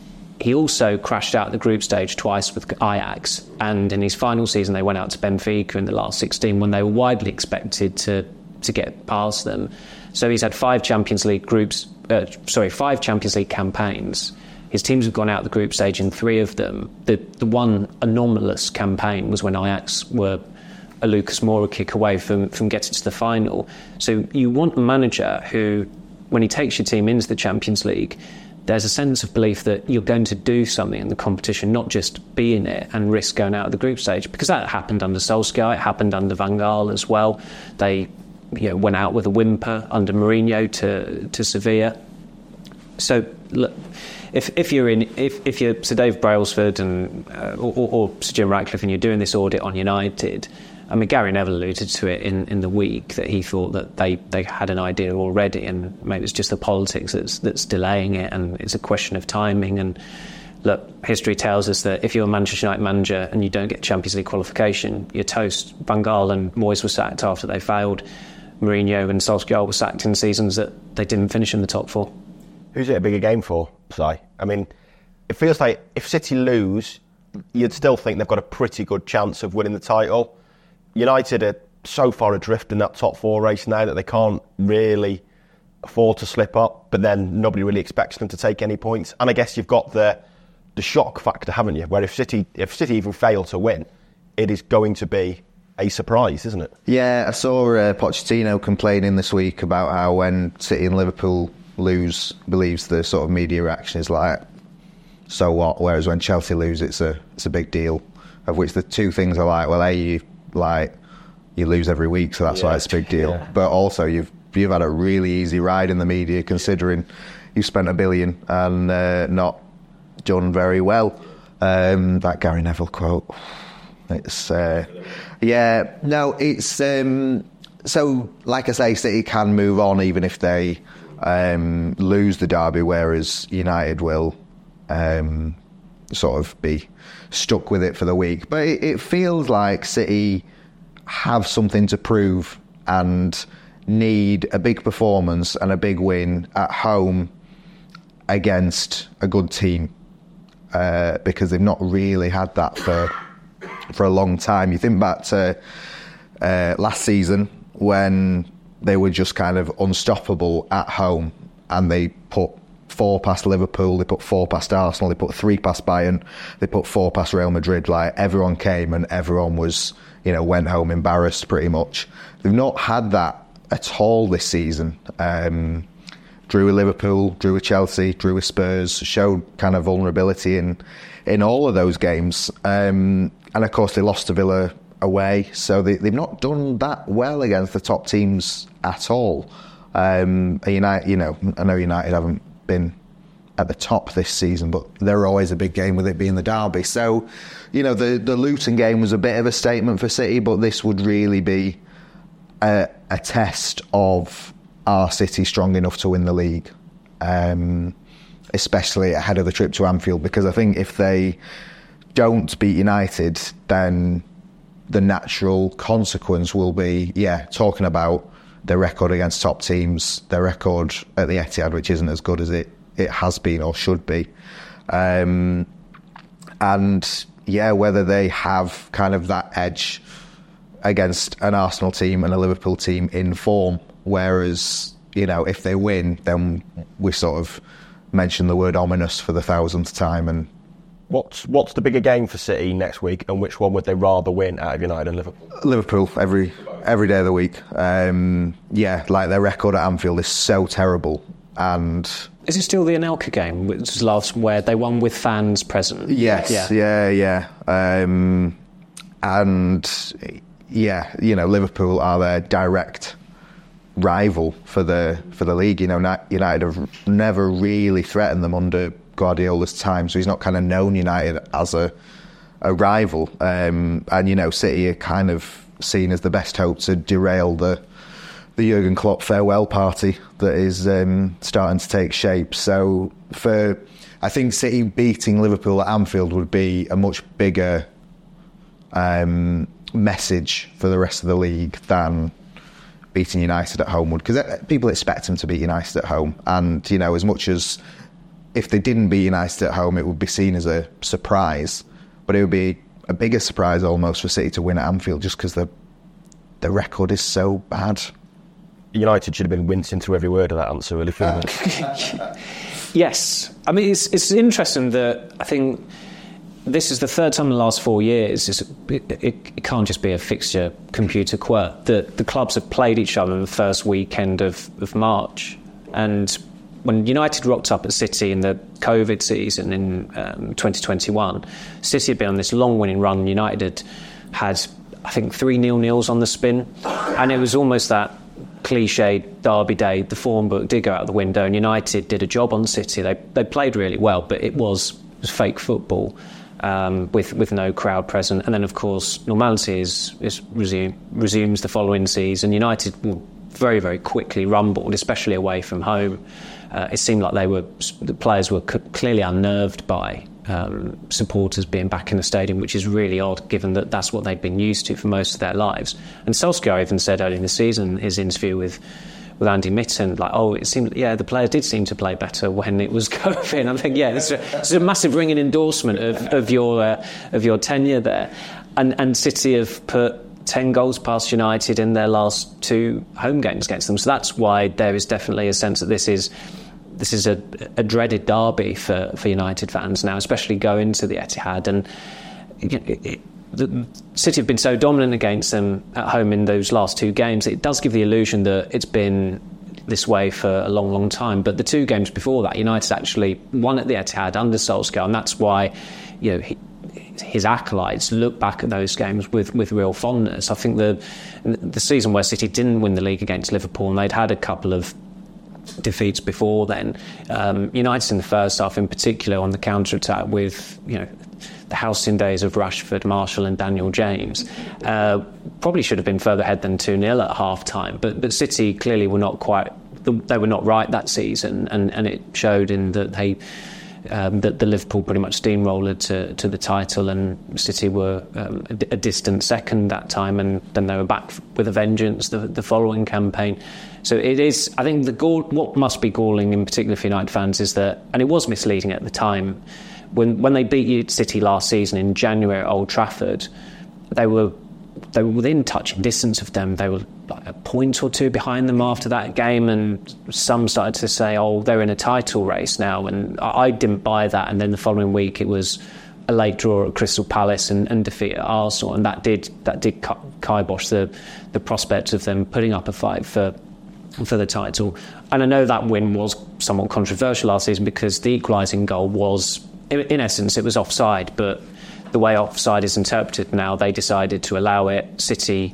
He also crashed out the group stage twice with Ajax, and in his final season they went out to Benfica in the last sixteen when they were widely expected to to get past them. So he's had five Champions League groups, uh, sorry, five Champions League campaigns. His teams have gone out the group stage in three of them. The the one anomalous campaign was when Ajax were a Lucas Moura kick away from, from getting to the final. So you want a manager who, when he takes your team into the Champions League, there's a sense of belief that you're going to do something in the competition, not just be in it and risk going out of the group stage. Because that happened under Solskjaer, it happened under Van Gaal as well. They you know, went out with a whimper under Mourinho to to Sevilla. So look, if if you're in if if you're Sir Dave Brailsford and uh, or, or Sir Jim Ratcliffe and you're doing this audit on United, I mean Gary Neville alluded to it in, in the week that he thought that they, they had an idea already, and maybe it's just the politics that's that's delaying it, and it's a question of timing. And look, history tells us that if you're a Manchester United manager and you don't get Champions League qualification, you're toast. Van Gaal and Moyes were sacked after they failed. Mourinho and Solskjaer were sacked in seasons that they didn't finish in the top four. Who's it a bigger game for, Si? I mean, it feels like if City lose, you'd still think they've got a pretty good chance of winning the title. United are so far adrift in that top four race now that they can't really afford to slip up, but then nobody really expects them to take any points. And I guess you've got the the shock factor, haven't you? Where if City if City even fail to win, it is going to be a surprise, isn't it? Yeah, I saw uh, Pochettino complaining this week about how when City and Liverpool lose, believes the sort of media reaction is like, so what? Whereas when Chelsea lose, it's a it's a big deal. Of which the two things are like, well, A, you like you lose every week, so that's yeah. why it's a big deal. Yeah. But also you've you've had a really easy ride in the media, considering you've spent a billion and uh, not done very well. Um, that Gary Neville quote. It's uh, yeah, no, it's um, so like I say, City can move on even if they um, lose the derby, whereas United will um, sort of be stuck with it for the week. But it, it feels like City have something to prove and need a big performance and a big win at home against a good team, uh, because they've not really had that for for a long time. You think back to uh, last season when they were just kind of unstoppable at home, and they put four past Liverpool, they put four past Arsenal, they put three past Bayern, they put four past Real Madrid. Like, everyone came and everyone was, you know, went home embarrassed pretty much. They've not had that at all this season. Um, drew with Liverpool, drew with Chelsea, drew with Spurs, showed kind of vulnerability in in all of those games. Um, and of course they lost to Villa away, so they, they've not done that well against the top teams at all. Um, United, you know, I know United haven't been at the top this season, but they're always a big game with it being the derby. So, you know, the, the Luton game was a bit of a statement for City, but this would really be a, a test of, are City strong enough to win the league? Um, especially ahead of the trip to Anfield, because I think if they don't beat United, then the natural consequence will be, yeah, talking about their record against top teams, their record at the Etihad, which isn't as good as it, it has been or should be. Um, and, yeah, whether they have kind of that edge against an Arsenal team and a Liverpool team in form, whereas, you know, if they win, then we sort of mention the word ominous for the thousandth time. And What's what's the bigger game for City next week, and which one would they rather win out of United and Liverpool? Liverpool every every day of the week. Um, yeah, like their record at Anfield is so terrible. And is it still the Anelka game, which was last, where they won with fans present? Yes, yeah, yeah. yeah. Um, and yeah, you know, Liverpool are their direct rival for the for the league. You know, United have never really threatened them under Guardiola's time, so he's not kind of known United as a a rival. Um, and, you know, City are kind of seen as the best hope to derail the the Jurgen Klopp farewell party that is um, starting to take shape. So for, I think City beating Liverpool at Anfield would be a much bigger um, message for the rest of the league than beating United at home would, because people expect them to beat United at home. And, you know, as much as if they didn't beat United at home, it would be seen as a surprise, but it would be a bigger surprise almost for City to win at Anfield, just because the the record is so bad. United should have been wincing through every word of that answer, really. Uh. Yes, I mean, it's it's interesting that I think this is the third time in the last four years. It's, it, it, it can't just be a fixture computer quirk that the clubs have played each other in the first weekend of, of March. And when United rocked up at City in the COVID season in um, twenty twenty-one, City had been on this long winning run. United had, had I think, three nil-nils on the spin. And it was almost that cliched derby day. The form book did go out the window, and United did a job on City. They they played really well, but it was, it was fake football um, with with no crowd present. And then, of course, normality is, is resume, resumes the following season. United will very, very quickly rumbled, especially away from home. Uh, it seemed like they were the players were c- clearly unnerved by um, supporters being back in the stadium, which is really odd, given that that's what they'd been used to for most of their lives. And Solskjaer even said earlier in the season, his interview with with Andy Mitten, like, oh, it seemed, yeah, the players did seem to play better when it was COVID. I think, yeah, this is a, this is a massive ringing endorsement of, of your uh, of your tenure there. And and City have put ten goals past United in their last two home games against them. So that's why there is definitely a sense that this is this is a, a dreaded derby for, for United fans now, especially going to the Etihad. And you know, it, it, the City have been so dominant against them at home in those last two games. It does give the illusion that it's been this way for a long, long time. But the two games before that, United actually won at the Etihad under Solskjaer, and that's why, you know, he, his acolytes look back at those games with, with real fondness. I think the the season where City didn't win the league against Liverpool, and they'd had a couple of defeats before then, um, United in the first half in particular on the counter-attack with, you know, the halcyon days of Rashford, Marshall and Daniel James, uh, probably should have been further ahead than two nil at half-time, but, but City clearly were not quite, they were not right that season, and, and it showed in that they um, that the Liverpool pretty much steamrolled to, to the title, and City were um, a, a distant second that time, and then they were back with a vengeance the, the following campaign. So it is, I think, the gall, what must be galling in particular for United fans is that, and it was misleading at the time, when when they beat City last season in January at Old Trafford, they were they were within touching distance of them. They were like a point or two behind them after that game, and some started to say, oh, they're in a title race now, and I didn't buy that. And then the following week it was a late draw at Crystal Palace and, and defeat at Arsenal, and that did that did kibosh the the prospect of them putting up a fight for for the title. And I know that win was somewhat controversial last season because the equalising goal was, in essence, it was offside, but the way offside is interpreted now, they decided to allow it. City,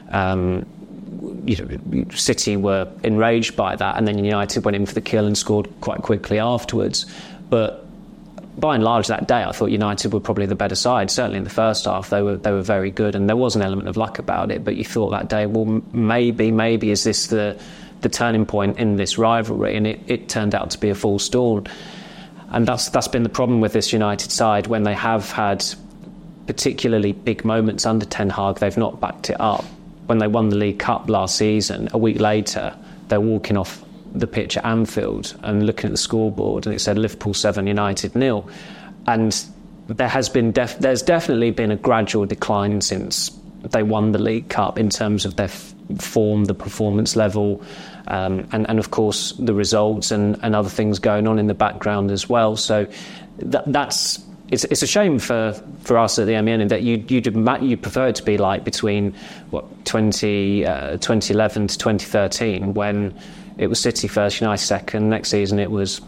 um, you know, City were enraged by that, and then United went in for the kill and scored quite quickly afterwards. But by and large, that day, I thought United were probably the better side. Certainly in the first half, they were they were very good, and there was an element of luck about it. But you thought that day, well, maybe, maybe is this the the turning point in this rivalry? And it, it turned out to be a full stall. And that's that's been the problem with this United side. When they have had particularly big moments under Ten Hag, they've not backed it up. When they won the League Cup last season, a week later, they're walking off the pitch at Anfield and looking at the scoreboard, and it said Liverpool seven, United nil. And there has been def- there's definitely been a gradual decline since they won the League Cup in terms of their f- form, the performance level, um, and, and of course the results and, and other things going on in the background as well. So that, that's it's it's a shame for, for us at the M E N in that you you'd you prefer it to be like between what twenty, uh, twenty eleven to twenty thirteen, when it was City first, United second. Next season it was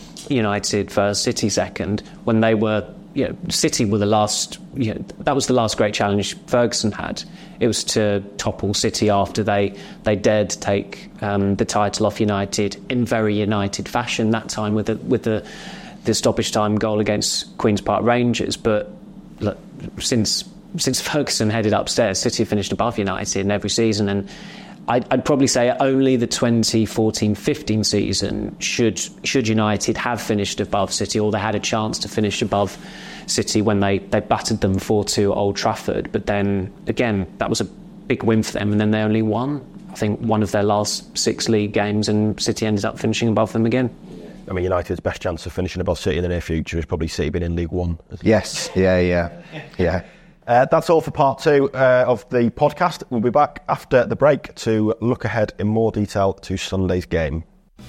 United first, City second. When they were, you know, City were the last, you know, that was the last great challenge Ferguson had. It was to topple City after they, they dared to take um, the title off United in very United fashion, that time with the, with the, the stoppage time goal against Queen's Park Rangers. But look, since since Ferguson headed upstairs, City finished above United in every season, and I'd, I'd probably say only the twenty fourteen fifteen season should should United have finished above City, or they had a chance to finish above City when they, they battered them four two at Old Trafford. But then, again, that was a big win for them, and then they only won, I think, one of their last six league games, and City ended up finishing above them again. I mean, United's best chance of finishing above City in the near future is probably City being in League One. Yes, yeah, yeah, yeah. Uh, that's all for part two uh, of the podcast. We'll be back after the break to look ahead in more detail to Sunday's game.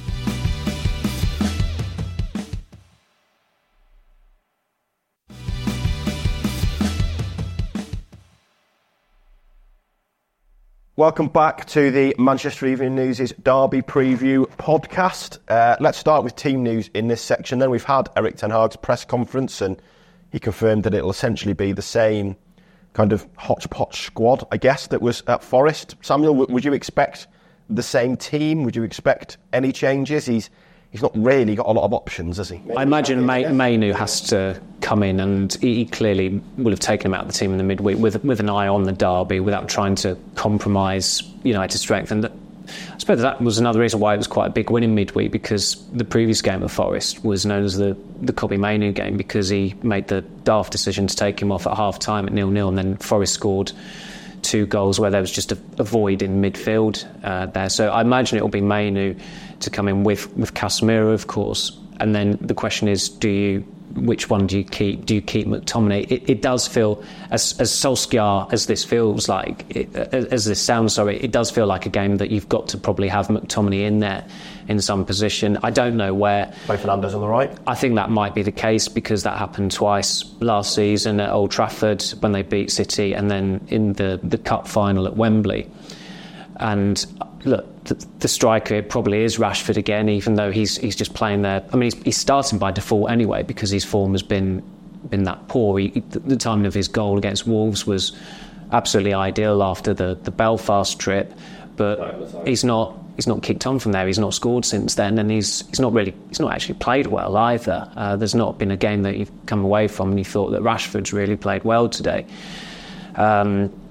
Welcome back to the Manchester Evening News' Derby Preview podcast. Uh, let's start with team news in this section. Then we've had Erik ten Hag's press conference, and he confirmed that it'll essentially be the same kind of hodgepodge squad, I guess, that was at Forest. Samuel, w- would you expect the same team? Would you expect any changes? He's he's not really got a lot of options, has he? I imagine May- Mainu has to come in, and he clearly will have taken him out of the team in the midweek with with an eye on the derby without trying to compromise United's strength. And I suppose that was another reason why it was quite a big win in midweek, because the previous game at Forest was known as the, the Kobbie Mainu game, because he made the daft decision to take him off at half time at nil nil, and then Forest scored two goals where there was just a, a void in midfield uh, there. So I imagine it will be Mainu to come in with, with Casemiro, of course. And then the question is, do you which one do you keep? Do you keep McTominay? It, it does feel, as as Solskjaer as this feels like, it, as this sounds, sorry, it does feel like a game that you've got to probably have McTominay in there in some position. I don't know where. Play Fernandes on the right? I think that might be the case, because that happened twice last season at Old Trafford when they beat City, and then in the, the cup final at Wembley. And look, the, the striker probably is Rashford again, even though he's he's just playing there. I mean, he's, he's starting by default anyway, because his form has been been that poor. He, the timing of his goal against Wolves was absolutely ideal after the, the Belfast trip, but he's not he's not kicked on from there. He's not scored since then, and he's he's not really he's not actually played well either. Uh, there's not been a game that you've come away from and you thought that Rashford's really played well today. Um,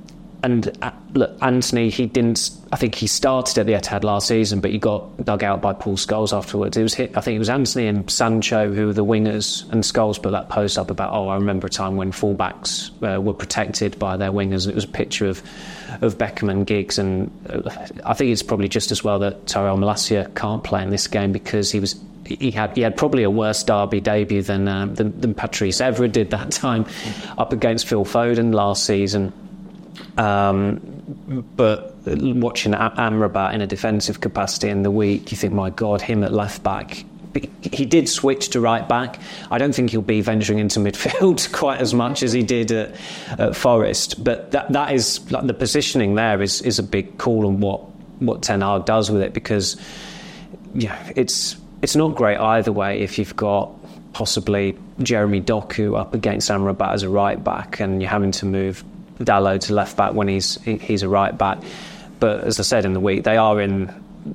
and uh, look, Anthony, he didn't. I think he started at the Etihad last season, but he got dug out by Paul Scholes afterwards. It was hit. I think it was Anthony and Sancho who were the wingers, and Scholes put that post up about, oh, I remember a time when fullbacks uh, were protected by their wingers. It was a picture of of Beckham and Giggs, and uh, I think it's probably just as well that Tyrell Malacia can't play in this game because he was. He had he had probably a worse derby debut than, um, than than Patrice Evra did that time up against Phil Foden last season. Um, but watching Amrabat in a defensive capacity in the week, you think, my God, him at left back. He did switch to right back. I don't think he'll be venturing into midfield quite as much as he did at, at Forest. But that that is like, the positioning there is is a big call on what what Ten Hag does with it, because yeah, it's. It's not great either way if you've got possibly Jeremy Doku up against Amrabat as a right back and you're having to move Dalot to left back when he's he's a right back. But as I said in the week, they are in,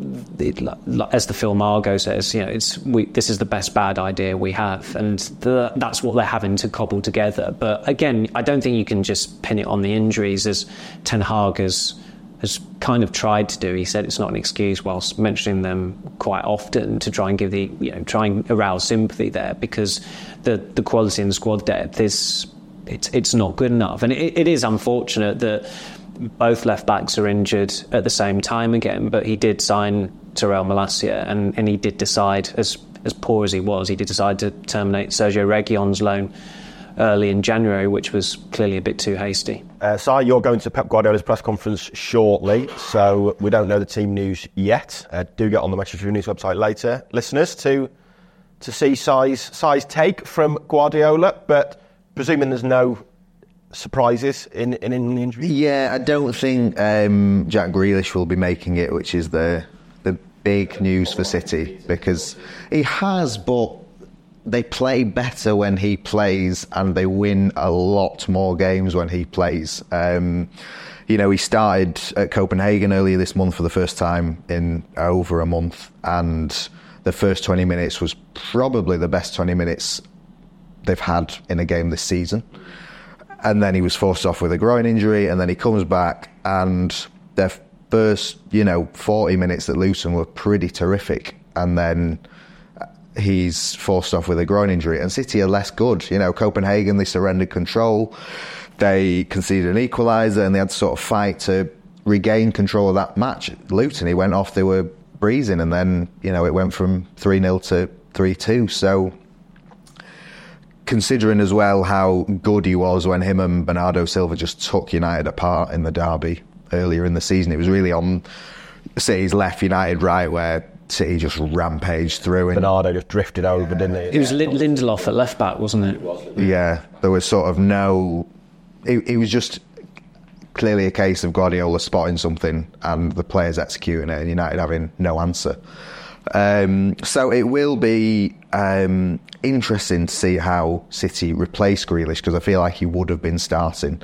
as the film Argo says, you know, it's we, this is the best bad idea we have, and the, that's what they're having to cobble together. But again, I don't think you can just pin it on the injuries, as Ten Hag has. has kind of tried to do. He said it's not an excuse, whilst mentioning them quite often, to try and give the, you know, try and arouse sympathy there, because the the quality in the squad depth is it's it's not good enough, and it, it is unfortunate that both left backs are injured at the same time again. But he did sign Tyrell Malacia, and, and he did decide, as as poor as he was, he did decide to terminate Sergio Reguilon's loan early in January, which was clearly a bit too hasty. Uh, Si, you're going to Pep Guardiola's press conference shortly, so we don't know the team news yet. Uh, do get on the Manchester Review News website later, listeners, to to see Si's, Si's take from Guardiola, but presuming there's no surprises in, in, in the injury? Yeah, I don't think um, Jack Grealish will be making it, which is the the big news for City, because he has, but they play better when he plays, and they win a lot more games when he plays. Um, you know, he started at Copenhagen earlier this month for the first time in over a month, and the first twenty minutes was probably the best twenty minutes they've had in a game this season. And then he was forced off with a groin injury, and then he comes back, and their first, you know, forty minutes at Luton were pretty terrific, and then he's forced off with a groin injury, and City are less good. You know, Copenhagen, they surrendered control, they conceded an equaliser, and they had to sort of fight to regain control of that match. Luton, he went off, they were breezing, and then, you know, it went from three nil to three two. So, considering as well how good he was when him and Bernardo Silva just took United apart in the derby earlier in the season, it was really on City's left, United right, where City just rampaged through. And Bernardo just drifted over, didn't he? It was Lindelof at left back, wasn't it? Yeah, there was sort of no... It, it was just clearly a case of Guardiola spotting something and the players executing it, and United having no answer. Um, so it will be um, interesting to see how City replace Grealish, because I feel like he would have been starting.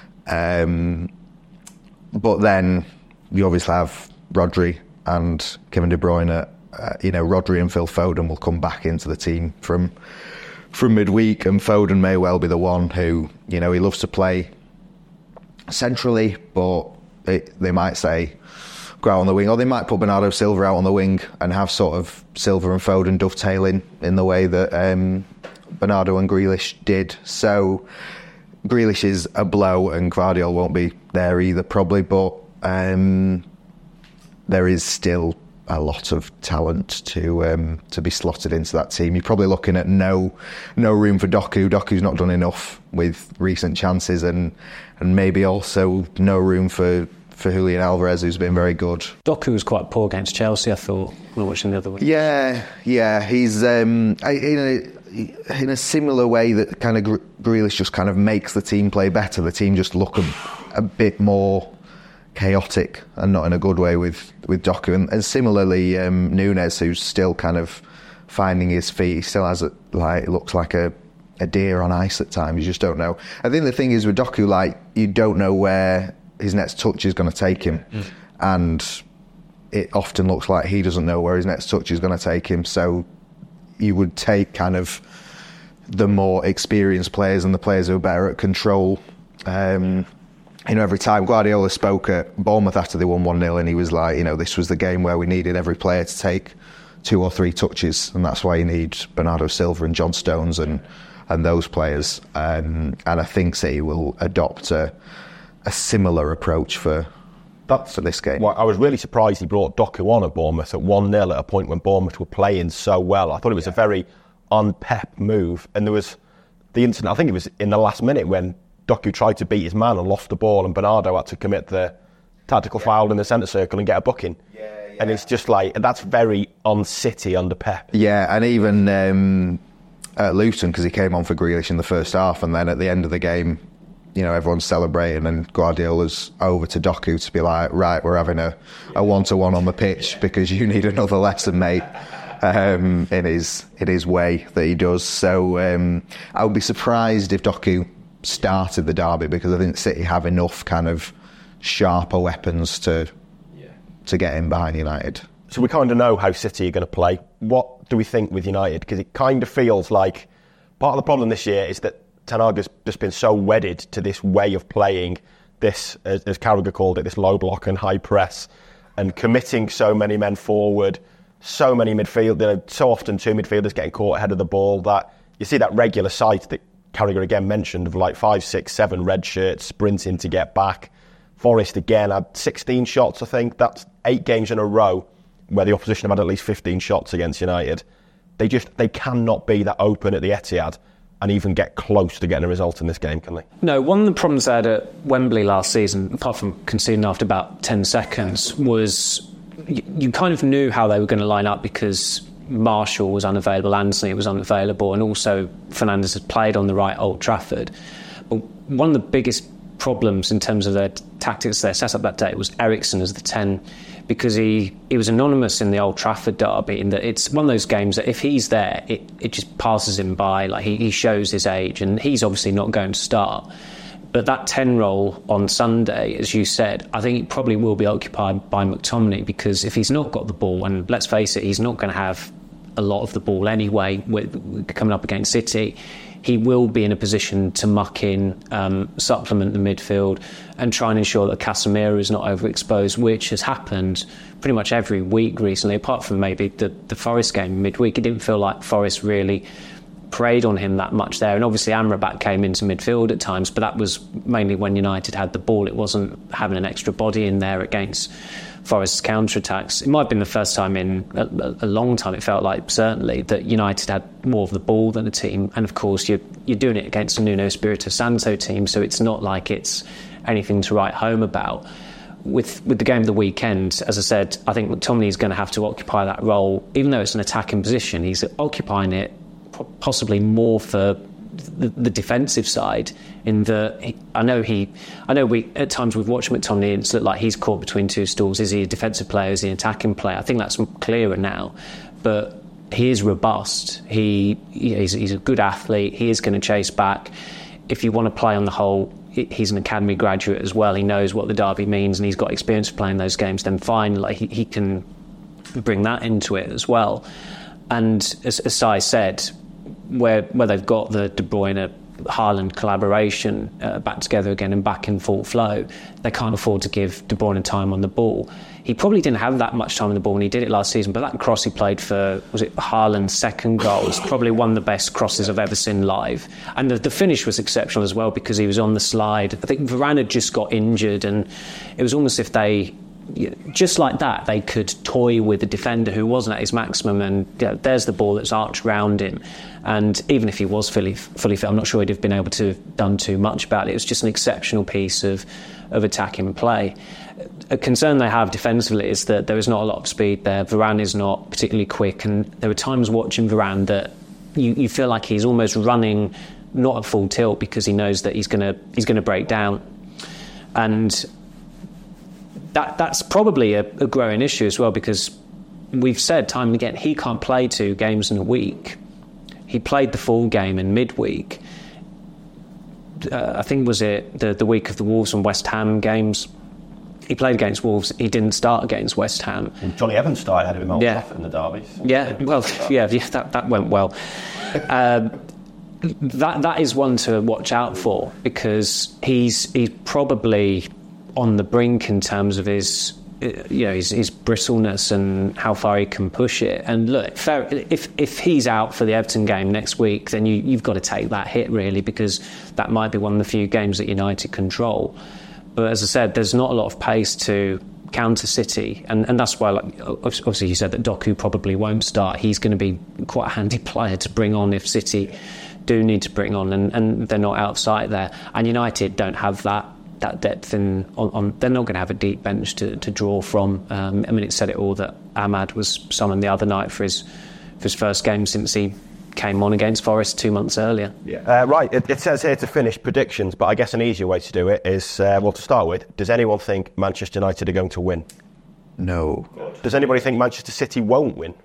Um, but then you obviously have Rodri and Kevin De Bruyne. Uh, you know, Rodri and Phil Foden will come back into the team from from midweek, and Foden may well be the one who, you know, he loves to play centrally, but it, they might say go out on the wing, or they might put Bernardo Silva out on the wing and have sort of Silva and Foden dovetailing in the way that um, Bernardo and Grealish did. So Grealish is a blow, and Guardiola won't be there either probably, but um, there is still a lot of talent to um, to be slotted into that team. You're probably looking at no no room for Doku. Doku's not done enough with recent chances, and and maybe also no room for, for Julian Alvarez, who's been very good. Doku was quite poor against Chelsea, I thought, when watching the other week. Yeah, yeah. He's um, in a, in a similar way that kind of Grealish just kind of makes the team play better. The team just look a, a bit more chaotic, and not in a good way with, with Doku. And, and similarly, um, Nunes, who's still kind of finding his feet, he still has a, like, looks like a, a deer on ice at times. You just don't know. I think the thing is with Doku, like, you don't know where his next touch is going to take him. Mm. And it often looks like he doesn't know where his next touch is going to take him. So you would take kind of the more experienced players and the players who are better at control, um, you know, every time Guardiola spoke at Bournemouth after they won one nil, and he was like, you know, this was the game where we needed every player to take two or three touches, and that's why you need Bernardo Silva and John Stones and and those players. Um, and I think City will adopt a, a similar approach for That's for this game. Well, I was really surprised he brought Doku on at Bournemouth at one nil at a point when Bournemouth were playing so well. I thought it was yeah. a very un-Pep move. And there was the incident, I think it was in the last minute, when Doku tried to beat his man and lost the ball, and Bernardo had to commit the tactical yeah. foul in the centre circle and get a booking. Yeah, yeah. And it's just like, that's very un-City under Pep. Yeah, and even um, at Luton, because he came on for Grealish in the first half, and then at the end of the game, you know, everyone's celebrating, and Guardiola's over to Doku to be like, right, we're having a, a one-to-one on the pitch because you need another lesson, mate, um, in his in his way that he does. So um, I would be surprised if Doku started the derby, because I think City have enough kind of sharper weapons to yeah. to get in behind United. So we kind of know how City are going to play. What do we think with United? Because it kind of feels like part of the problem this year is that Ten Hag has just been so wedded to this way of playing, this, as, as Carragher called it, this low block and high press, and committing so many men forward, so many midfield, you know, so often two midfielders getting caught ahead of the ball, that you see that regular sight that Carragher again mentioned of like five, six, seven red shirts sprinting to get back. Forest again had sixteen shots, I think. That's eight games in a row where the opposition have had at least fifteen shots against United. They just, they cannot be that open at the Etihad and even get close to getting a result in this game, can they? No, one of the problems they had at Wembley last season, apart from conceding after about ten seconds, was you, you kind of knew how they were going to line up, because Marshall was unavailable, Anthony was unavailable, and also Fernandes had played on the right Old Trafford. But one of the biggest problems in terms of their t- tactics, their setup that day, was Eriksen as the ten, because he, he was anonymous in the Old Trafford derby, in that it's one of those games that if he's there, it, it just passes him by. Like he, he shows his age, and he's obviously not going to start. But that ten role on Sunday, as you said, I think it probably will be occupied by McTominay, because if he's not got the ball, and let's face it, he's not going to have a lot of the ball anyway with, coming up against City, he will be in a position to muck in, um, supplement the midfield, and try and ensure that Casemiro is not overexposed, which has happened pretty much every week recently, apart from maybe the, the Forest game midweek. It didn't feel like Forest really preyed on him that much there. And obviously Amrabat came into midfield at times, but that was mainly when United had the ball. It wasn't having an extra body in there against Forest's counter-attacks. It might have been the first time in a, a long time, it felt like, certainly, that United had more of the ball than a team. And of course, you're, you're doing it against a Nuno Espirito Santo team, so it's not like it's anything to write home about. With with the game of the weekend, as I said, I think McTominay is going to have to occupy that role. Even though it's an attacking position, he's occupying it possibly more for the, the defensive side. In the, he, I know he, I know we at times we've watched McTominay and it's looked like he's caught between two stools. Is he a defensive player? Is he an attacking player? I think that's clearer now. But he is robust. He he's, he's a good athlete. He is going to chase back. If you want to play on the whole, he's an academy graduate as well. He knows what the derby means, and he's got experience of playing those games. Then fine, like he, he can bring that into it as well. And as, as Sai said, where where they've got the De Bruyne Haaland collaboration uh, back together again and back in full flow, they can't afford to give De Bruyne time on the ball. He probably didn't have that much time on the ball when he did it last season, but that cross he played for, was it Haaland's second goal, was probably one of the best crosses I've ever seen live. And the, the finish was exceptional as well, because he was on the slide. I think Varane had just got injured, and it was almost if they, just like that, they could toy with the defender who wasn't at his maximum, and you know, there's the ball that's arched round him. And even if he was fully, fully fit, I'm not sure he'd have been able to have done too much about it. It was just an exceptional piece of, of attacking play. A concern they have defensively is that there is not a lot of speed there. Varane is not particularly quick, and there were times watching Varane that you, you feel like he's almost running not at full tilt, because he knows that he's going to he's going to break down. And that that's probably a, a growing issue as well, because we've said time and again he can't play two games in a week. He played the full game in midweek. Uh, I think was it the, the week of the Wolves and West Ham games. He played against Wolves. He didn't start against West Ham. And Johnny Evans started ahead of him Old yeah. Trafford in the derbies. Yeah, well, yeah, yeah, that that went well. Um, that that is one to watch out for, because he's he's probably on the brink in terms of his you know his, his brittleness and how far he can push it. And look, fair, if if he's out for the Everton game next week, then you, you've got to take that hit really, because that might be one of the few games that United control. But as I said, there's not a lot of pace to counter City, and, and that's why, like, obviously you said that Doku probably won't start. He's going to be quite a handy player to bring on if City do need to bring on, and, and they're not outside there. And United don't have that that depth in on, on they're not going to have a deep bench to, to draw from. um, I mean, it said it all that Ahmad was summoned the other night for his for his first game since he came on against Forest two months earlier. Yeah. Uh, right, it, it says here to finish predictions, but I guess an easier way to do it is, uh, well, to start with, does anyone think Manchester United are going to win? No. Does anybody think Manchester City won't win?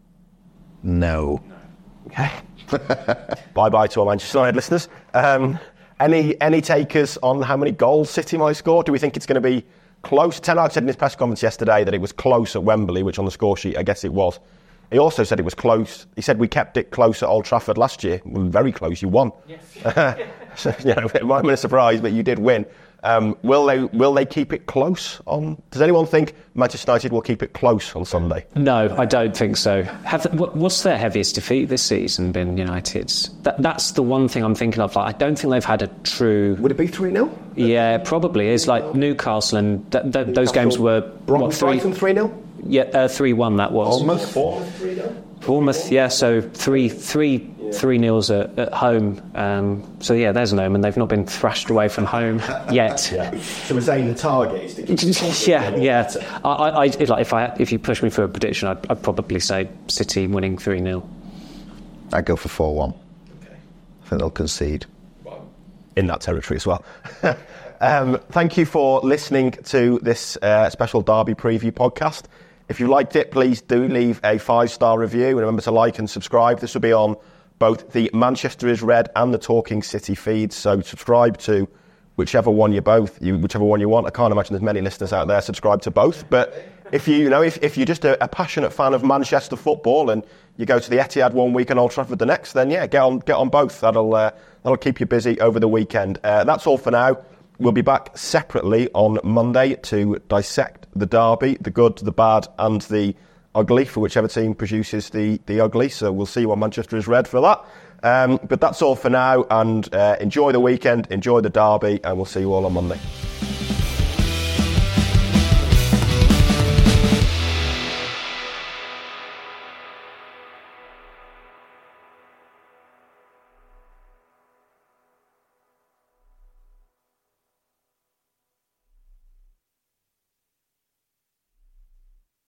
No. Okay. Bye-bye to our Manchester United listeners. Um, any any takers on how many goals City might score? Do we think it's going to be close? Ten Hag said in his press conference yesterday that it was close at Wembley, which on the score sheet I guess it was. He also said it was close. He said we kept it close at Old Trafford last year. Well, very close. You won. Yes. So, you know, it might have been a surprise, but you did win. Um, will they will they keep it close on? Does anyone think Manchester United will keep it close on Sunday? No, I don't think so. Have what's their heaviest defeat this season been? United's. That, that's the one thing I'm thinking of. Like, I don't think they've had a true. Would it be three nil? Yeah, probably. It's like Newcastle, and th- th- those games were Brighton, what, three Brighton three nil. Yeah, uh, three one. That was Bournemouth Bournemouth three nil. Bournemouth, yeah. So three three. Three nils at, at home. Um, so yeah, there's an omen. They've not been thrashed away from home yet. Yeah. So we're saying the target is to keep yeah, yeah. I, I, if, like, if I if you push me for a prediction, I'd, I'd probably say City winning three nil. I'd go for four one. Okay. I think they'll concede. In that territory as well. um, thank you for listening to this uh, special Derby preview podcast. If you liked it, please do leave a five-star review and remember to like and subscribe. This will be on both the Manchester is Red and the Talking City feeds, so subscribe to whichever one you both, you, whichever one you want. I can't imagine there's many listeners out there subscribe to both, but if you, you know, if, if you're just a, a passionate fan of Manchester football and you go to the Etihad one week and Old Trafford the next, then yeah, get on get on both. That'll uh, that'll keep you busy over the weekend. Uh, that's all for now. We'll be back separately on Monday to dissect the derby, the good, the bad, and the ugly for whichever team produces the, the ugly. So we'll see what Manchester is Red for that. Um, but that's all for now, and uh, enjoy the weekend, enjoy the derby, and we'll see you all on Monday.